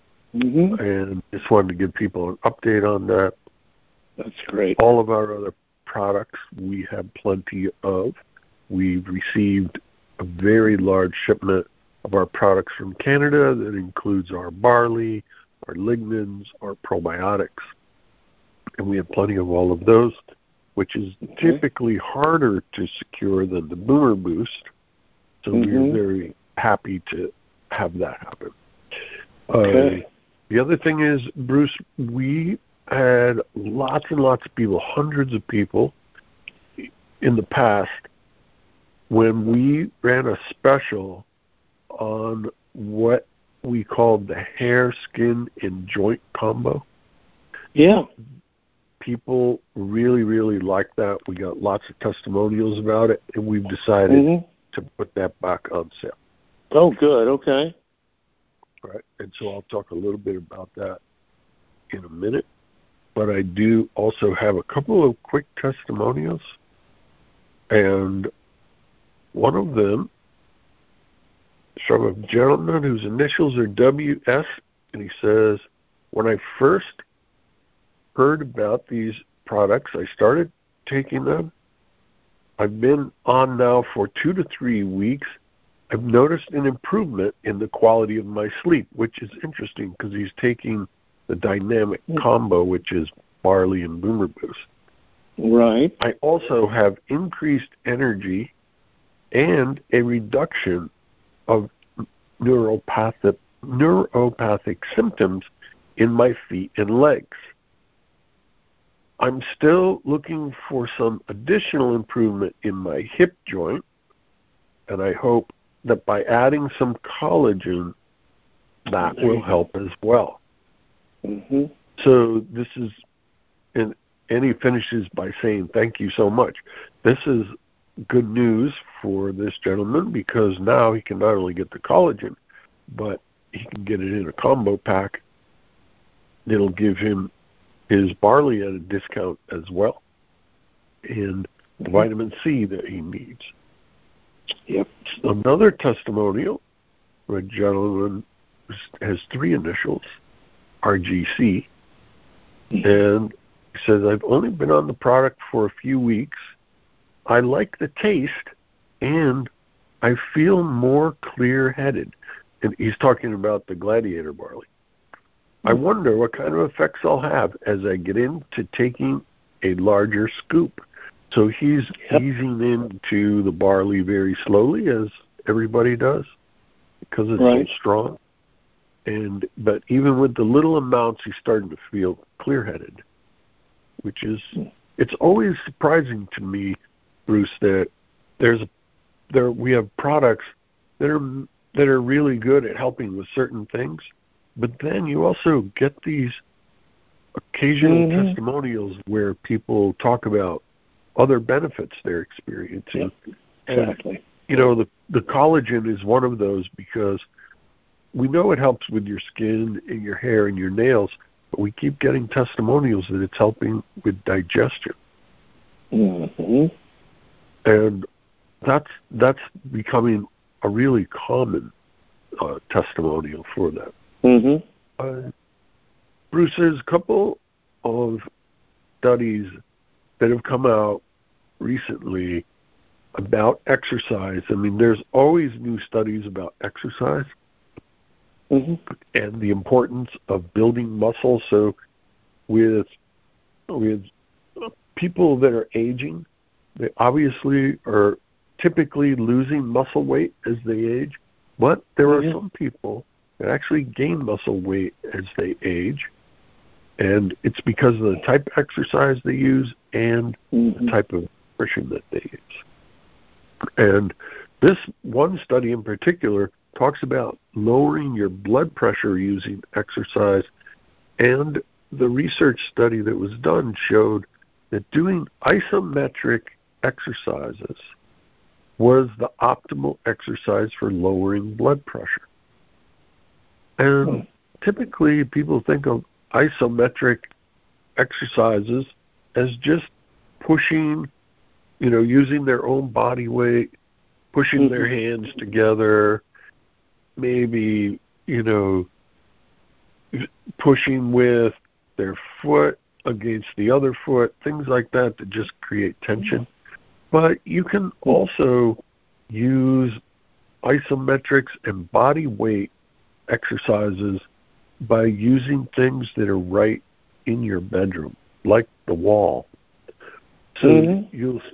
And just wanted to give people an update on that. That's great. All of our other products we have plenty of. We've received a very large shipment of our products from Canada that includes our barley, our lignans, our probiotics. And we have plenty of all of those, which is typically harder to secure than the Boomer Boost. So we're very happy to have that happen. The other thing is, Bruce, we had lots and lots of people, hundreds of people in the past, when we ran a special on what we called the hair, skin, and joint combo. Yeah. People really, really liked that. We got lots of testimonials about it, and we've decided to put that back on sale. Oh, good. Okay. All right. And so I'll talk a little bit about that in a minute. But I do also have a couple of quick testimonials. And one of them is from a gentleman whose initials are WS, and he says, when I first heard about these products, I started taking them. I've been on now for 2 to 3 weeks. I've noticed an improvement in the quality of my sleep, which is interesting because he's taking the dynamic combo, which is barley and Boomer Boost. Right. I also have increased energy and a reduction of neuropathic symptoms in my feet and legs. I'm still looking for some additional improvement in my hip joint, and I hope that by adding some collagen, that will help as well. So this is, and he finishes by saying, thank you so much. This is good news for this gentleman because now he can not only get the collagen, but he can get it in a combo pack. It'll give him his barley at a discount as well, and the vitamin C that he needs. Yep. Another testimonial for a gentleman has 3 initials, RGC, and he says, I've only been on the product for a few weeks. I like the taste, and I feel more clear-headed. And he's talking about the Gladiator barley. I wonder what kind of effects I'll have as I get into taking a larger scoop. So he's easing into the barley very slowly, as everybody does, because it's so strong. But even with the little amounts, he's starting to feel clear-headed, which is, it's always surprising to me, Bruce, that we have products that are really good at helping with certain things, but then you also get these occasional testimonials where people talk about other benefits they're experiencing. Yep. Exactly. And, the collagen is one of those because we know it helps with your skin and your hair and your nails, but we keep getting testimonials that it's helping with digestion. And that's becoming a really common testimonial for that. Bruce, there's a couple of studies that have come out recently about exercise. I mean, there's always new studies about exercise and the importance of building muscle. So with people that are aging, they obviously are typically losing muscle weight as they age, but there are some people that actually gain muscle weight as they age, and it's because of the type of exercise they use and the type of nutrition that they use. And this one study in particular talks about lowering your blood pressure using exercise, and the research study that was done showed that doing isometric exercises was the optimal exercise for lowering blood pressure. And typically people think of isometric exercises as just pushing, using their own body weight, pushing their hands together, maybe, pushing with their foot against the other foot, things like that just create tension. But you can also use isometrics and body weight exercises by using things that are right in your bedroom, like the wall. So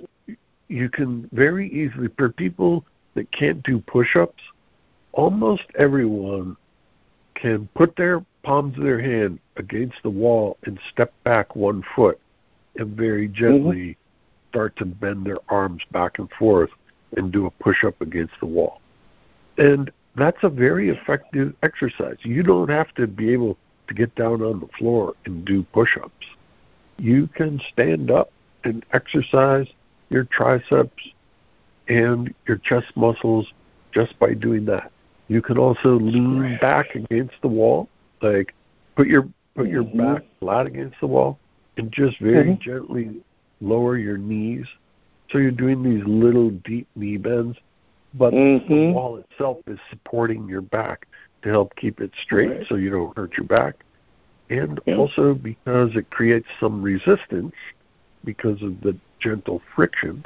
you can very easily, for people that can't do push-ups, almost everyone can put their palms of their hand against the wall and step back 1 foot and very gently start to bend their arms back and forth and do a push-up against the wall. And that's a very effective exercise. You don't have to be able to get down on the floor and do push-ups. You can stand up and exercise your triceps and your chest muscles just by doing that. You can also lean back against the wall, like put your back flat against the wall and just very gently lower your knees. So you're doing these little deep knee bends, but the wall itself is supporting your back to help keep it straight so you don't hurt your back. And also because it creates some resistance because of the gentle friction,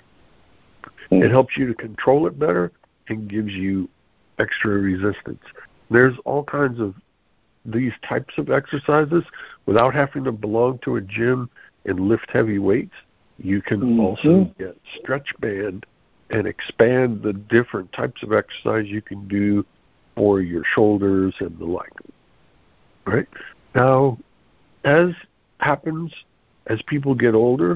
it helps you to control it better and gives you extra resistance. There's all kinds of these types of exercises without having to belong to a gym and lift heavy weights. You can also get stretch band and expand the different types of exercise you can do for your shoulders and the like. Right? Now, as happens as people get older,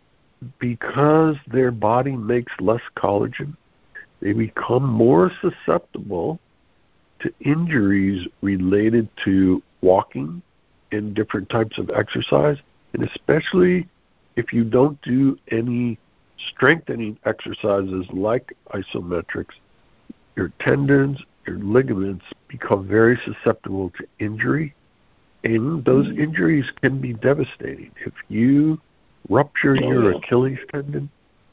because their body makes less collagen, they become more susceptible to injuries related to walking and different types of exercise, and especially if you don't do any strengthening exercises like isometrics, your tendons, your ligaments become very susceptible to injury, and those injuries can be devastating. If you rupture your Achilles tendon,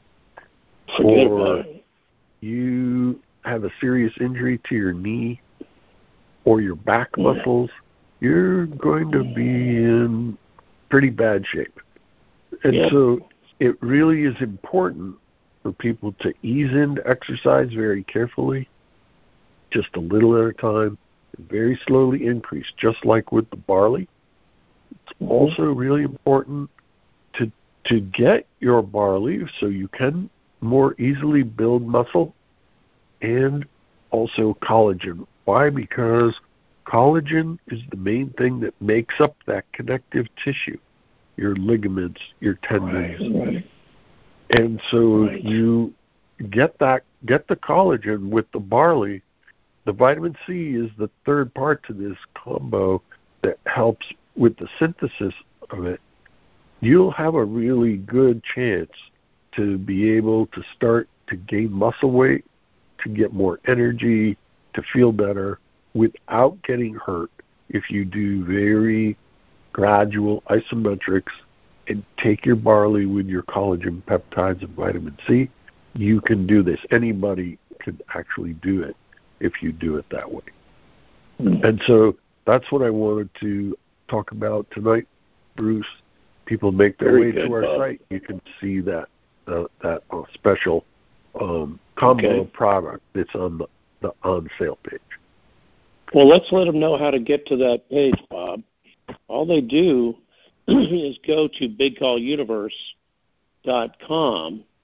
or you have a serious injury to your knee or your back muscles, you're going to be in pretty bad shape. And so it really is important for people to ease into exercise very carefully, just a little at a time, and very slowly increase, just like with the barley. It's also really important to get your barley so you can more easily build muscle and also collagen. Why? Because collagen is the main thing that makes up that connective tissue, your ligaments, your tendons. And so you get the collagen with the barley. The vitamin C is the third part to this combo that helps with the synthesis of it. You'll have a really good chance to be able to start to gain muscle weight, to get more energy, to feel better without getting hurt if you do very gradual isometrics and take your barley with your collagen peptides and vitamin C. You can do this. Anybody can actually do it if you do it that way. And so that's what I wanted to talk about tonight, Bruce. People make their way to our site. You can see that special combo product that's on the on sale page. Well, let's let them know how to get to that page, Bob. All they do is go to BigCallUniverse.com,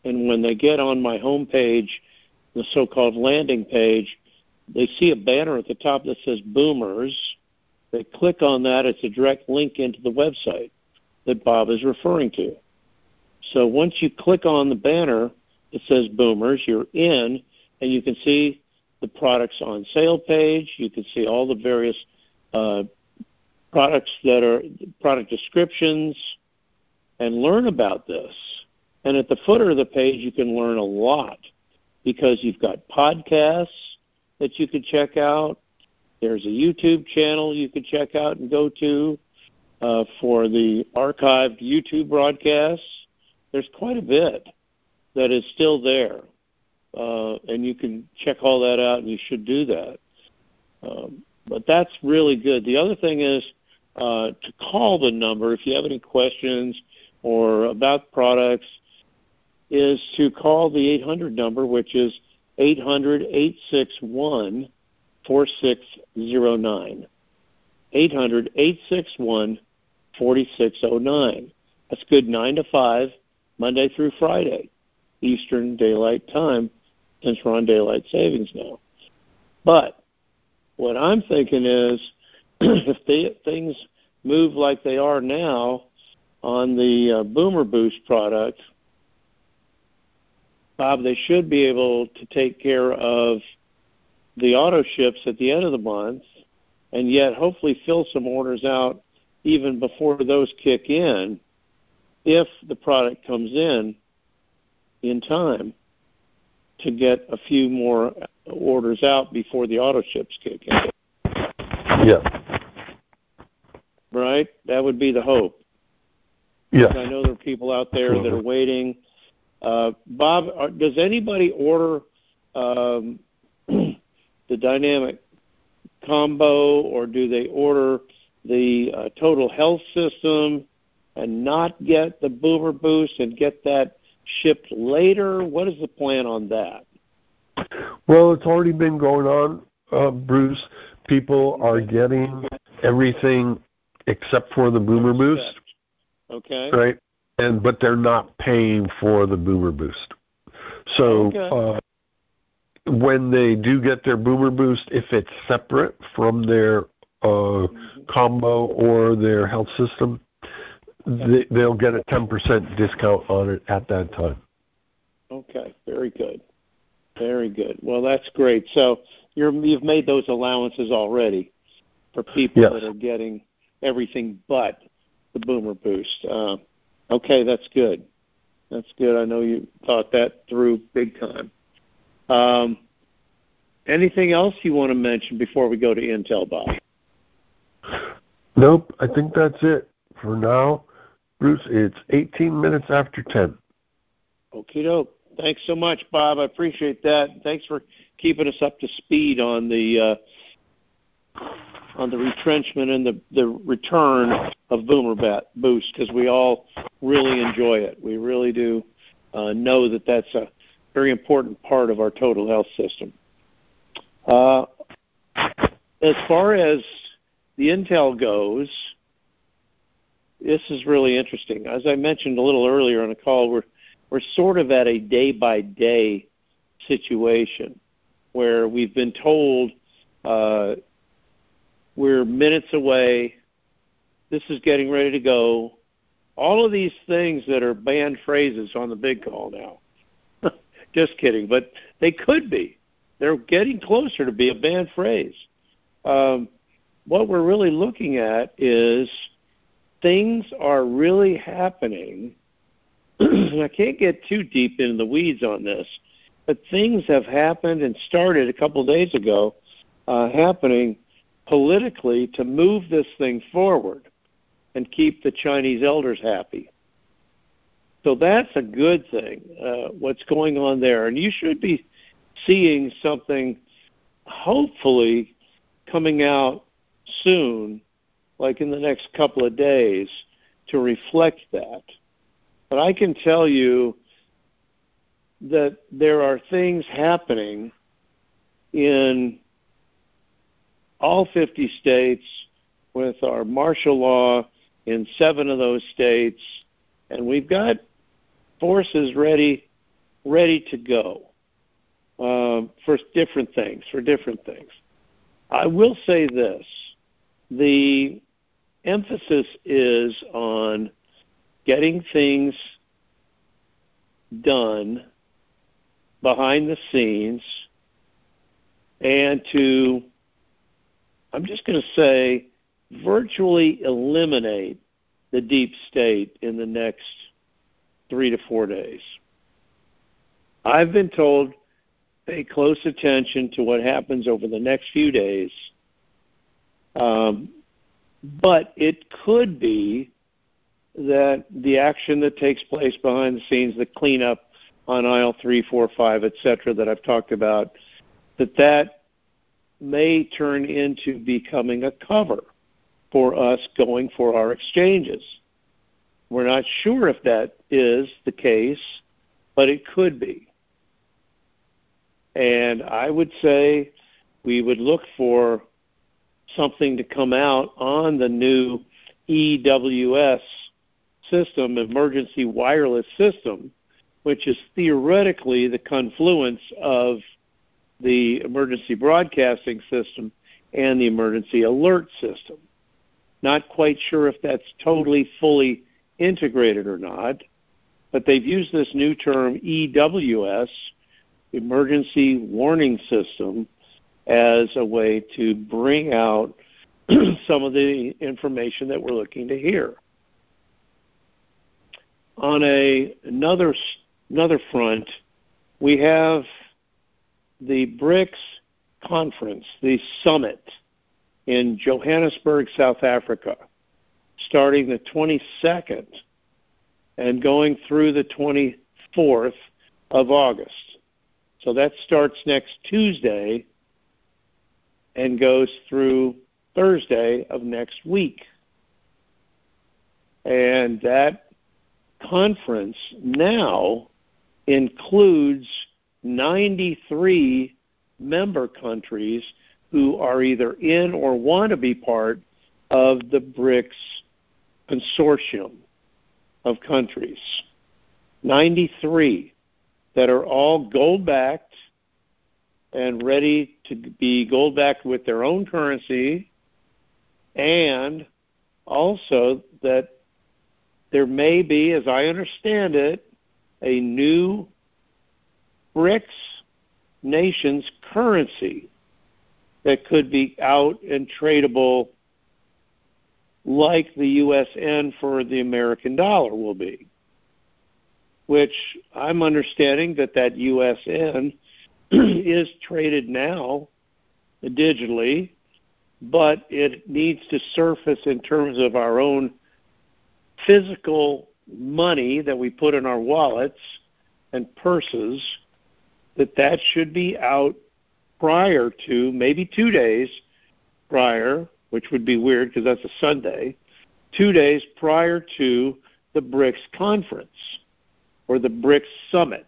And when they get on my home page, the so-called landing page, they see a banner at the top that says Boomers. They click on that. It's a direct link into the website that Bob is referring to. So once you click on the banner that says Boomers, you're in, and you can see the products on sale page. You can see all the various products that are product descriptions, and learn about this. And at the footer of the page, you can learn a lot because you've got podcasts that you can check out. There's a YouTube channel you can check out and go to for the archived YouTube broadcasts. There's quite a bit that is still there, and you can check all that out, and you should do that. But that's really good. The other thing is to call the number if you have any questions or about products, is to call the 800 number, which is 800-861-4609. 800-861-4609. That's good 9 to 5, Monday through Friday, Eastern Daylight Time, since we're on Daylight Savings now. But what I'm thinking is if things move like they are now on the Boomer Boost product, Bob, they should be able to take care of the auto ships at the end of the month and yet hopefully fill some orders out even before those kick in if the product comes in time to get a few more orders out before the auto ships kick in. Yeah. Right? That would be the hope. Yes. I know there are people out there that are waiting. Bob, does anybody order the Dynamic Combo, or do they order the Total Health System and not get the Boomer Boost and get that shipped later? What is the plan on that? Well, it's already been going on, Bruce. People are getting everything except for the Boomer Boost. Okay. Right? But they're not paying for the Boomer Boost. So when they do get their Boomer Boost, if it's separate from their combo or their health system, they'll get a 10% discount on it at that time. Okay, very good. Very good. Well, that's great. So you've made those allowances already for people that are getting everything but the Boomer Boost. Okay, that's good. That's good. I know you thought that through big time. Anything else you want to mention before we go to Intel, Bob? Nope, I think that's it for now. Bruce, it's 18 minutes after 10. Okie doke. Thanks so much, Bob. I appreciate that. Thanks for keeping us up to speed on the retrenchment and the return of Boomer Boost, because we all really enjoy it. We really do know that that's a very important part of our total health system. As far as the Intel goes, this is really interesting. As I mentioned a little earlier on the call, we're sort of at a day-by-day situation where we've been told we're minutes away, this is getting ready to go. All of these things that are banned phrases on the big call now. Just kidding, but they could be. They're getting closer to be a banned phrase. What we're really looking at is things are really happening. I can't get too deep into the weeds on this, but things have happened and started a couple of days ago happening politically to move this thing forward and keep the Chinese elders happy. So that's a good thing, what's going on there. And you should be seeing something hopefully coming out soon, like in the next couple of days, to reflect that. But I can tell you that there are things happening in all 50 states with our martial law in 7 of those states, and we've got forces ready ready to go for different things. I will say this. The emphasis is on getting things done behind the scenes and to, I'm just going to say, virtually eliminate the deep state in the next 3 to 4 days. I've been told, pay close attention to what happens over the next few days. But it could be that the action that takes place behind the scenes, the cleanup on aisle 3, 4, 5, et cetera, that I've talked about, that may turn into becoming a cover for us going for our exchanges. We're not sure if that is the case, but it could be. And I would say we would look for something to come out on the new EWS system, Emergency Wireless System, which is theoretically the confluence of the Emergency Broadcasting System and the Emergency Alert System. Not quite sure if that's totally, fully integrated or not, but they've used this new term EWS, Emergency Warning System, as a way to bring out some of the information that we're looking to hear. On another front, we have the BRICS conference, the summit in Johannesburg, South Africa, starting the 22nd and going through the 24th of August. So that starts next Tuesday and goes through Thursday of next week. And that conference now includes 93 member countries who are either in or want to be part of the BRICS consortium of countries. 93 that are all gold-backed and ready to be gold-backed with their own currency, and also that there may be, as I understand it, a new BRICS nation's currency that could be out and tradable like the USN for the American dollar will be, which I'm understanding that USN is traded now digitally, but it needs to surface in terms of our own physical money that we put in our wallets and purses, that should be out prior to, maybe 2 days prior, which would be weird because that's a Sunday, 2 days prior to the BRICS conference or the BRICS summit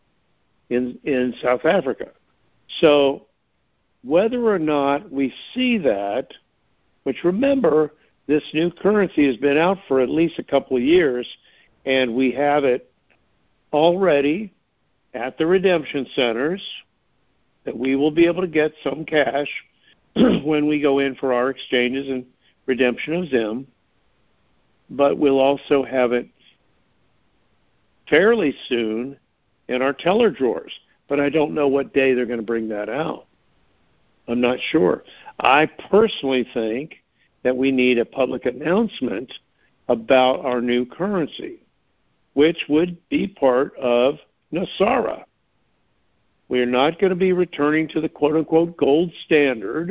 in South Africa. So whether or not we see that, which remember, this new currency has been out for at least a couple of years, and we have it already at the redemption centers, that we will be able to get some cash when we go in for our exchanges and redemption of Zim, but we'll also have it fairly soon in our teller drawers. But I don't know what day they're going to bring that out. I'm not sure. I personally think that we need a public announcement about our new currency, which would be part of NESARA. We are not going to be returning to the quote-unquote gold standard,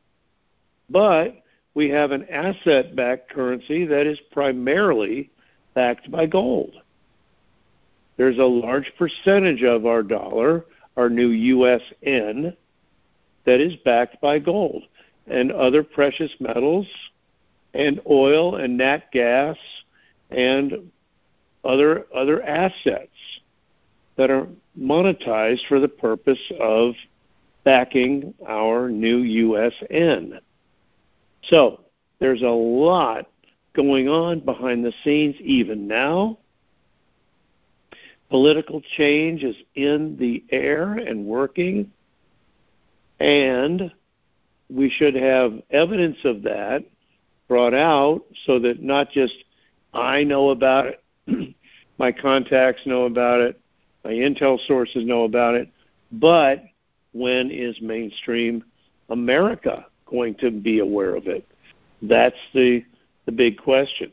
but we have an asset-backed currency that is primarily backed by gold. There's a large percentage of our dollar, our new USN, that is backed by gold and other precious metals and oil and nat gas and other assets that are monetized for the purpose of backing our new USN. So there's a lot going on behind the scenes even now. Political change is in the air and working, and we should have evidence of that brought out so that not just I know about it, my contacts know about it, my intel sources know about it, but when is mainstream America going to be aware of it? That's the big question.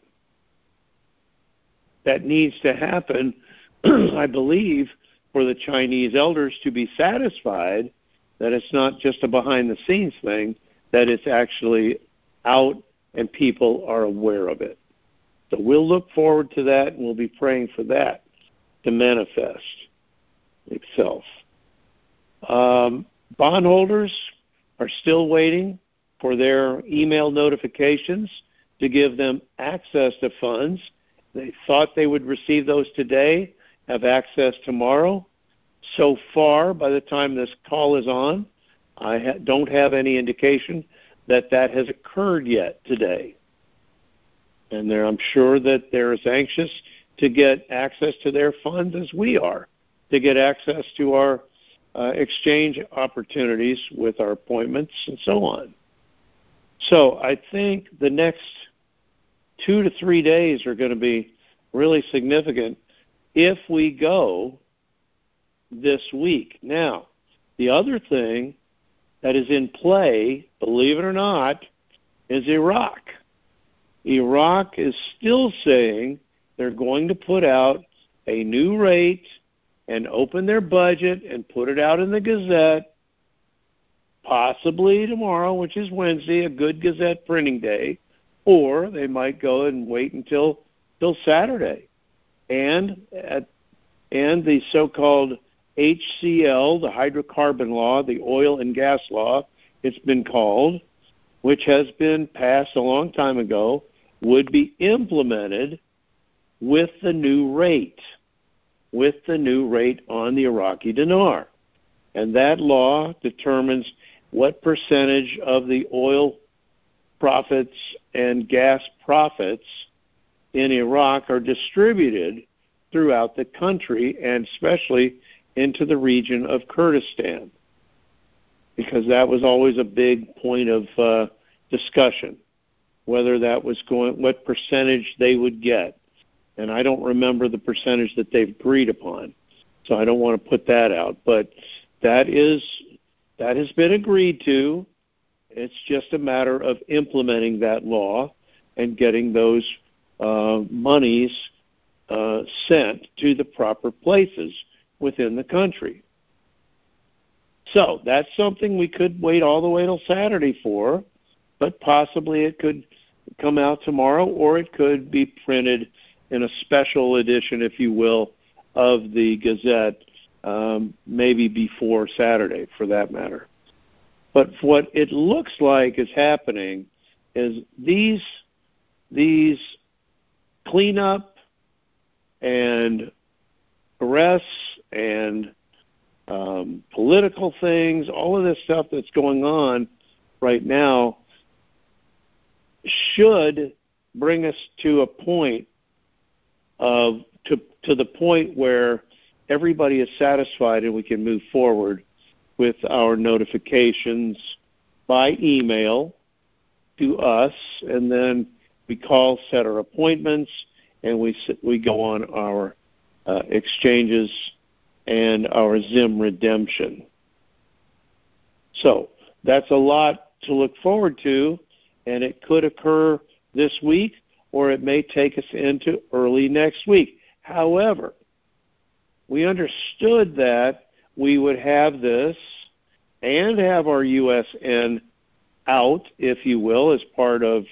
That needs to happen, I believe, for the Chinese elders to be satisfied that it's not just a behind-the-scenes thing, that it's actually out and people are aware of it. So we'll look forward to that, and we'll be praying for that to manifest itself. Bondholders are still waiting for their email notifications to give them access to funds. They thought they would receive those today, have access tomorrow. So far, by the time this call is on, I don't have any indication that that has occurred yet today. And I'm sure that they're as anxious to get access to their funds as we are, to get access to our exchange opportunities with our appointments and so on. So I think the next 2 to 3 days are going to be really significant if we go this week. Now, the other thing that is in play, believe it or not, is Iraq. Iraq is still saying they're going to put out a new rate and open their budget and put it out in the Gazette, possibly tomorrow, which is Wednesday, a good Gazette printing day, or they might go and wait until Saturday. And the so-called HCL, the hydrocarbon law, the oil and gas law, it's been called, which has been passed a long time ago, would be implemented with the new rate on the Iraqi dinar. And that law determines what percentage of the oil profits and gas profits in Iraq are distributed throughout the country, and especially into the region of Kurdistan, because that was always a big point of discussion, whether that was what percentage they would get. And I don't remember the percentage that they've agreed upon, so I don't want to put that out. But that has been agreed to. It's just a matter of implementing that law and getting those monies sent to the proper places within the country. So that's something we could wait all the way till Saturday for, but possibly it could come out tomorrow, or it could be printed in a special edition, if you will, of the Gazette, maybe before Saturday, for that matter. But what it looks like is happening is these cleanup and arrests and political things, all of this stuff that's going on right now should bring us to a point to the point where everybody is satisfied and we can move forward with our notifications by email to us, and then we set our appointments, and we go on our exchanges and our Zim redemption. So that's a lot to look forward to, and it could occur this week, or it may take us into early next week. However, we understood that we would have this and have our USN out, if you will, as part of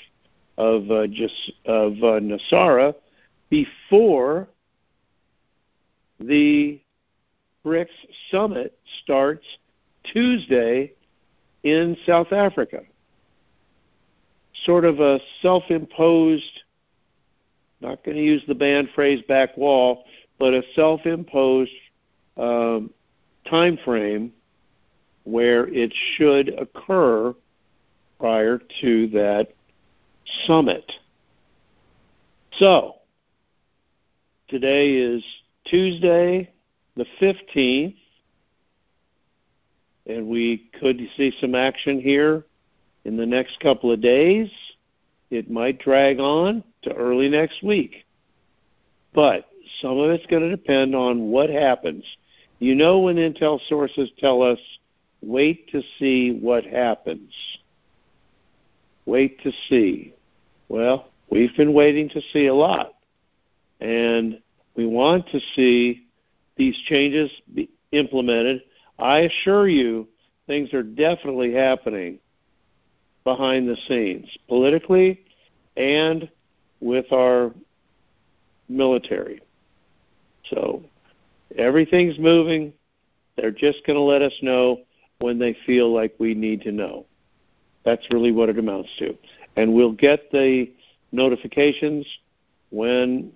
NESARA before the BRICS Summit starts Tuesday in South Africa. Sort of a self-imposed, not going to use the band phrase back wall, but a self-imposed time frame where it should occur prior to that summit. So, today is Tuesday, the 15th, and we could see some action here in the next couple of days. It might drag on to early next week. But some of it's going to depend on what happens. You know, when intel sources tell us, wait to see what happens. Wait to see. Well, we've been waiting to see a lot. And we want to see these changes be implemented. I assure you, things are definitely happening behind the scenes, politically and with our military. So everything's moving. They're just going to let us know when they feel like we need to know. That's really what it amounts to. And we'll get the notifications when,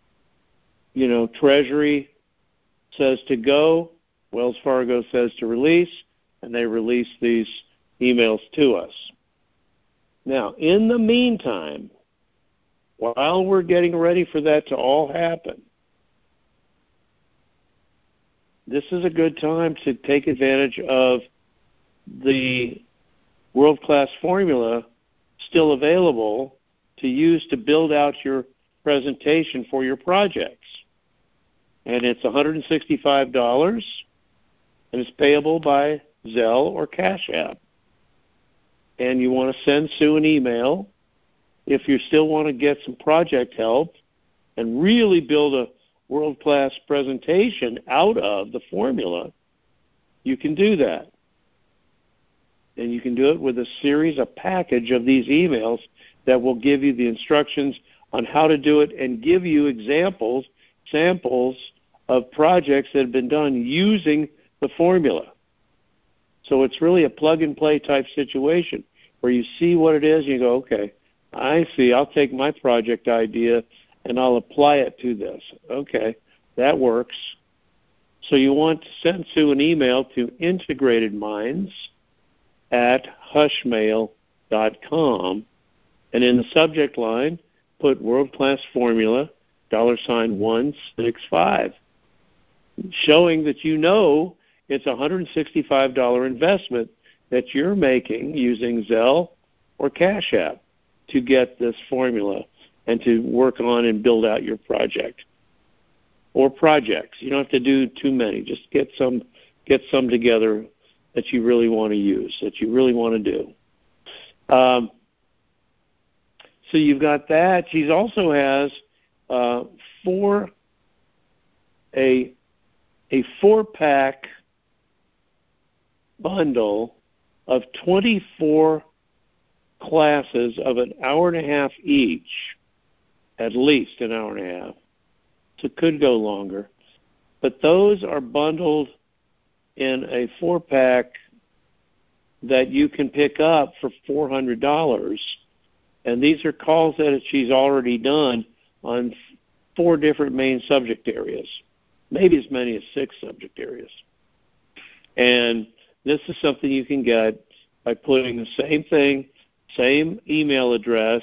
Treasury says to go, Wells Fargo says to release, and they release these emails to us. Now, in the meantime, while we're getting ready for that to all happen, this is a good time to take advantage of the world-class formula still available to use to build out your presentation for your projects. And it's $165, and it's payable by Zelle or Cash App. And you want to send Sue an email. If you still want to get some project help and really build a world-class presentation out of the formula, you can do that. And you can do it with a package of these emails that will give you the instructions on how to do it and give you samples of projects that have been done using the formula. So it's really a plug-and-play type situation where you see what it is and you go, okay, I see, I'll take my project idea and I'll apply it to this. Okay, that works. So you want to send Sue an email to integratedminds@hushmail.com, and in the subject line, put world-class formula, $165, showing that it's a $165 investment that you're making using Zelle or Cash App to get this formula and to work on and build out your project or projects. You don't have to do too many. Just get some together that you really want to use, that you really want to do. So you've got that. She also has a 4-pack bundle of 24 classes of an hour and a half each, at least an hour and a half. So it could go longer. But those are bundled in a 4-pack that you can pick up for $400. And these are calls that she's already done on 4 different main subject areas, maybe as many as 6 subject areas. And this is something you can get by putting the same thing, same email address,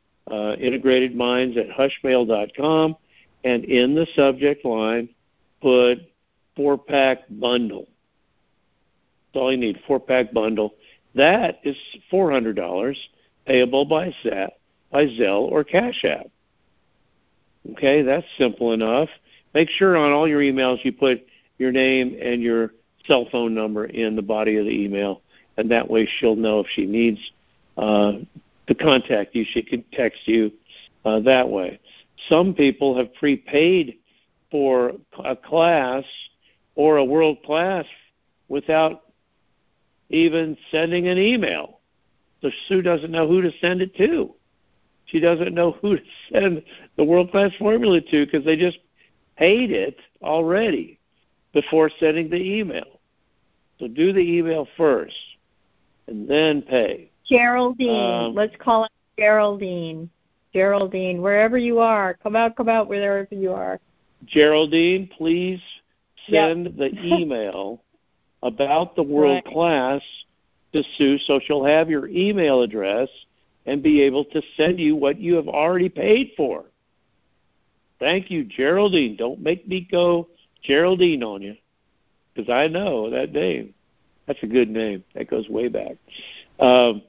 integratedminds@hushmail.com, and in the subject line, put 4-pack bundle. That's all you need, 4-pack bundle. That is $400, payable by Zelle or Cash App. Okay, that's simple enough. Make sure on all your emails you put your name and your cell phone number in the body of the email, and that way she'll know if she needs to contact you. She can text you that way. Some people have prepaid for a class or a world class without even sending an email. So Sue doesn't know who to send it to. She doesn't know who to send the world-class formula to because they just paid it already before sending the email. So do the email first and then pay. Geraldine. Let's call it Geraldine. Geraldine, wherever you are. Come out wherever you are. Geraldine, please send the email about the world class to Sue so she'll have your email address and be able to send you what you have already paid for. Thank you, Geraldine. Don't make me go Geraldine on you, because I know that name. That's a good name. That goes way back. The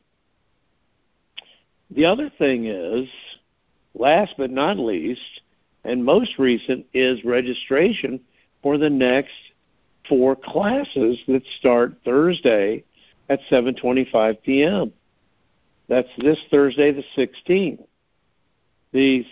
other thing is, last but not least, and most recent, is registration for the next 4 classes that start Thursday at 7:25 p.m. That's this Thursday, the 16th. The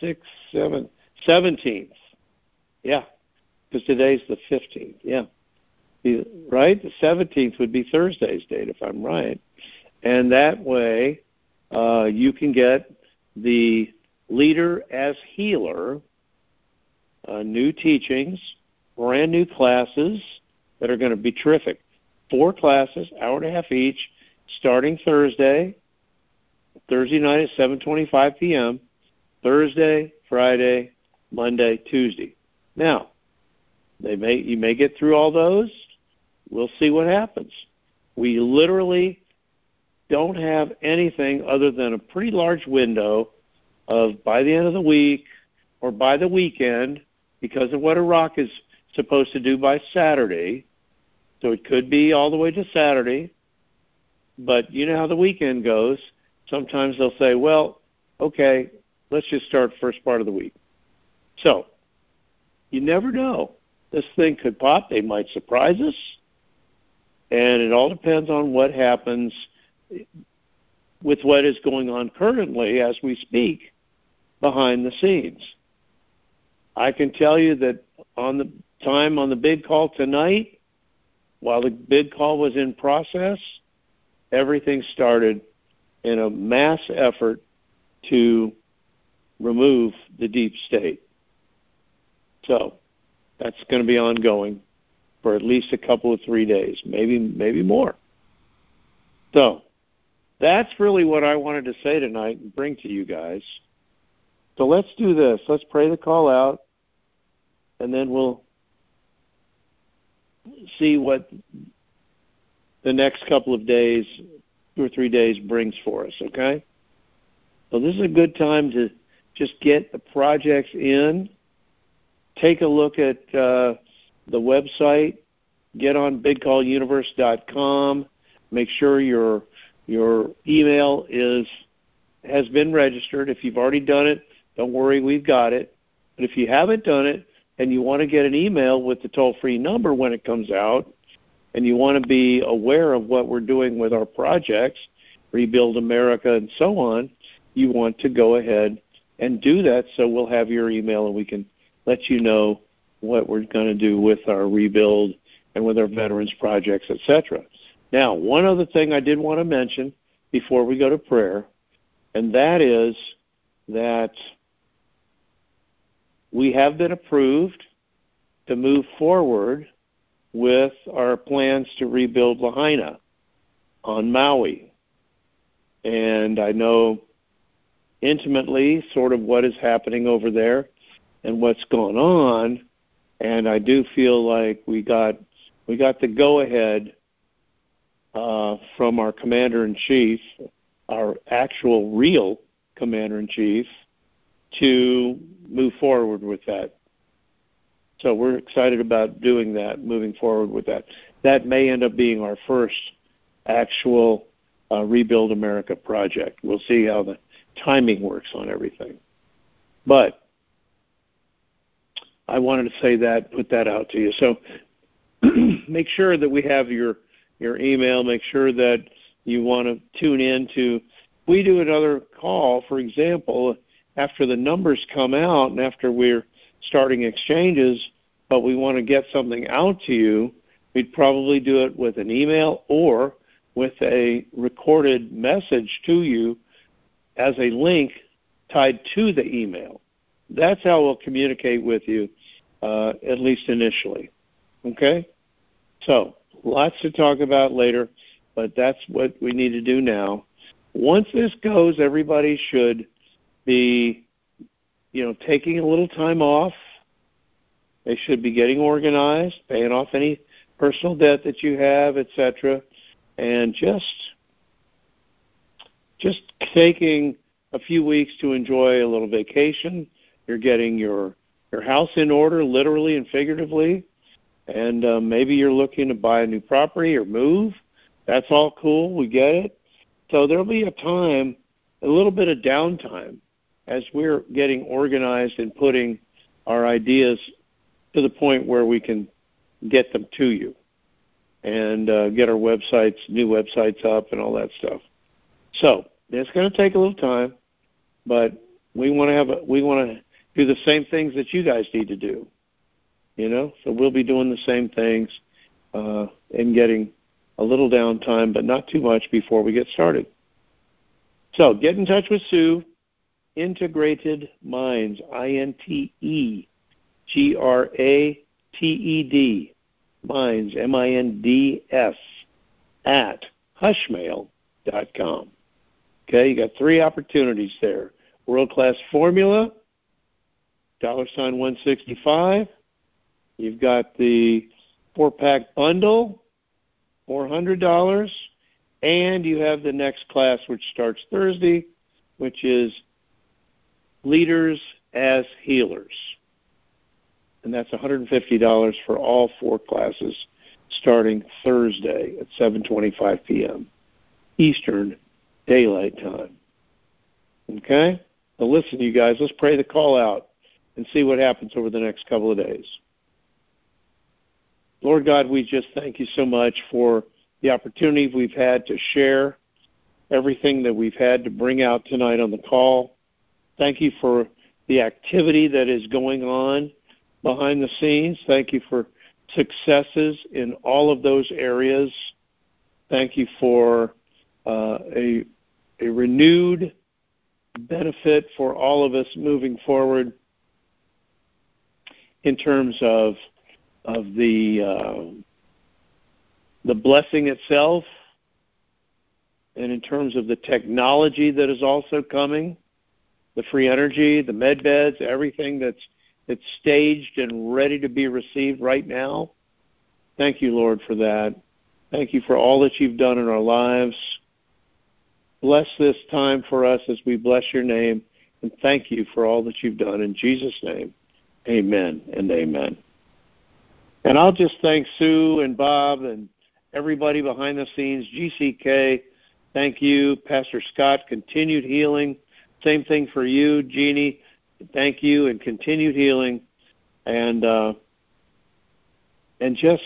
17th. Yeah, because today's the 15th. Yeah. Right? The 17th would be Thursday's date, if I'm right. And that way you can get the Leader as Healer, new teachings, brand new classes that are going to be terrific. 4 classes, hour and a half each, starting Thursday night at 7:25 p.m., Thursday, Friday, Monday, Tuesday. Now, you may get through all those. We'll see what happens. We literally don't have anything other than a pretty large window of by the end of the week or by the weekend, because of what Iraq is supposed to do by Saturday. So it could be all the way to Saturday. But you know how the weekend goes. Sometimes they'll say, well, okay, let's just start first part of the week. So you never know. This thing could pop. They might surprise us. And it all depends on what happens with what is going on currently as we speak behind the scenes. I can tell you that on the big call tonight, while the big call was in process, everything started in a mass effort to remove the deep state. So that's going to be ongoing for at least a couple of 3 days, maybe more. So that's really what I wanted to say tonight and bring to you guys. So let's do this. Let's pray the call out, and then we'll see what the next couple of days, 2 or 3 days, brings for us, okay? So this is a good time to just get the projects in. Take a look at the website. Get on bigcalluniverse.com. Make sure your email has been registered. If you've already done it, don't worry, we've got it. But if you haven't done it and you want to get an email with the toll-free number when it comes out, and you want to be aware of what we're doing with our projects, Rebuild America and so on, you want to go ahead and do that, so we'll have your email and we can let you know what we're going to do with our rebuild and with our veterans projects, etc. Now, one other thing I did want to mention before we go to prayer, and that is that we have been approved to move forward with our plans to rebuild Lahaina on Maui. And I know intimately sort of what is happening over there and what's going on, and I do feel like we got the go-ahead from our Commander-in-Chief, our actual real Commander-in-Chief, to move forward with that. So we're excited about doing that, moving forward with that. That may end up being our first actual Rebuild America project. We'll see how the timing works on everything. But I wanted to say that, put that out to you. So make sure that we have your email. Make sure that you want to tune in to, if we do another call, for example, after the numbers come out and after we're starting exchanges, but we want to get something out to you, we'd probably do it with an email or with a recorded message to you as a link tied to the email. That's how we'll communicate with you, at least initially. Okay? So, lots to talk about later, but that's what we need to do now. Once this goes, everybody should be, taking a little time off. They should be getting organized, paying off any personal debt that you have, etc., and just taking a few weeks to enjoy a little vacation you're getting your house in order, literally and figuratively, and maybe you're looking to buy a new property or move. That's all cool. We get it. So there'll be a time, a little bit of downtime, as we're getting organized and putting our ideas to the point where we can get them to you and get our websites, new websites up and all that stuff. So it's going to take a little time, but we want to do the same things that you guys need to do, So we'll be doing the same things and getting a little downtime, but not too much before we get started. So get in touch with Sue, Integrated Minds, INTEGRATED, Minds, MINDS, at hushmail.com. Okay, you got 3 opportunities there. World-class formula, $165. You've got the 4-pack bundle, $400, and you have the next class, which starts Thursday, which is Leaders as Healers. And that's $150 for all 4 classes starting Thursday at 7:25 p.m. Eastern Daylight Time. Okay? Now listen, you guys, let's pray the call out and see what happens over the next couple of days. Lord God, we just thank you so much for the opportunity we've had to share everything that we've had to bring out tonight on the call. Thank you for the activity that is going on behind the scenes. Thank you for successes in all of those areas. Thank you for a renewed benefit for all of us moving forward in terms of the blessing itself, and in terms of the technology that is also coming, the free energy, the med beds, everything that's staged and ready to be received right now. Thank you, Lord, for that. Thank you for all that you've done in our lives. Bless this time for us as we bless your name, and thank you for all that you've done. In Jesus' name, amen and amen. And I'll just thank Sue and Bob and everybody behind the scenes. GCK, thank you. Pastor Scott, continued healing. Same thing for you, Jeannie. Thank you, and continued healing. And just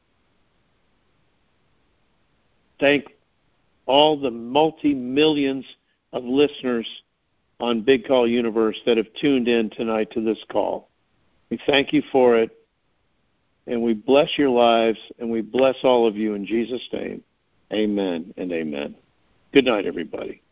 thank all the multi-millions of listeners on Big Call Universe that have tuned in tonight to this call. We thank you for it, and we bless your lives, and we bless all of you in Jesus' name. Amen and amen. Good night, everybody.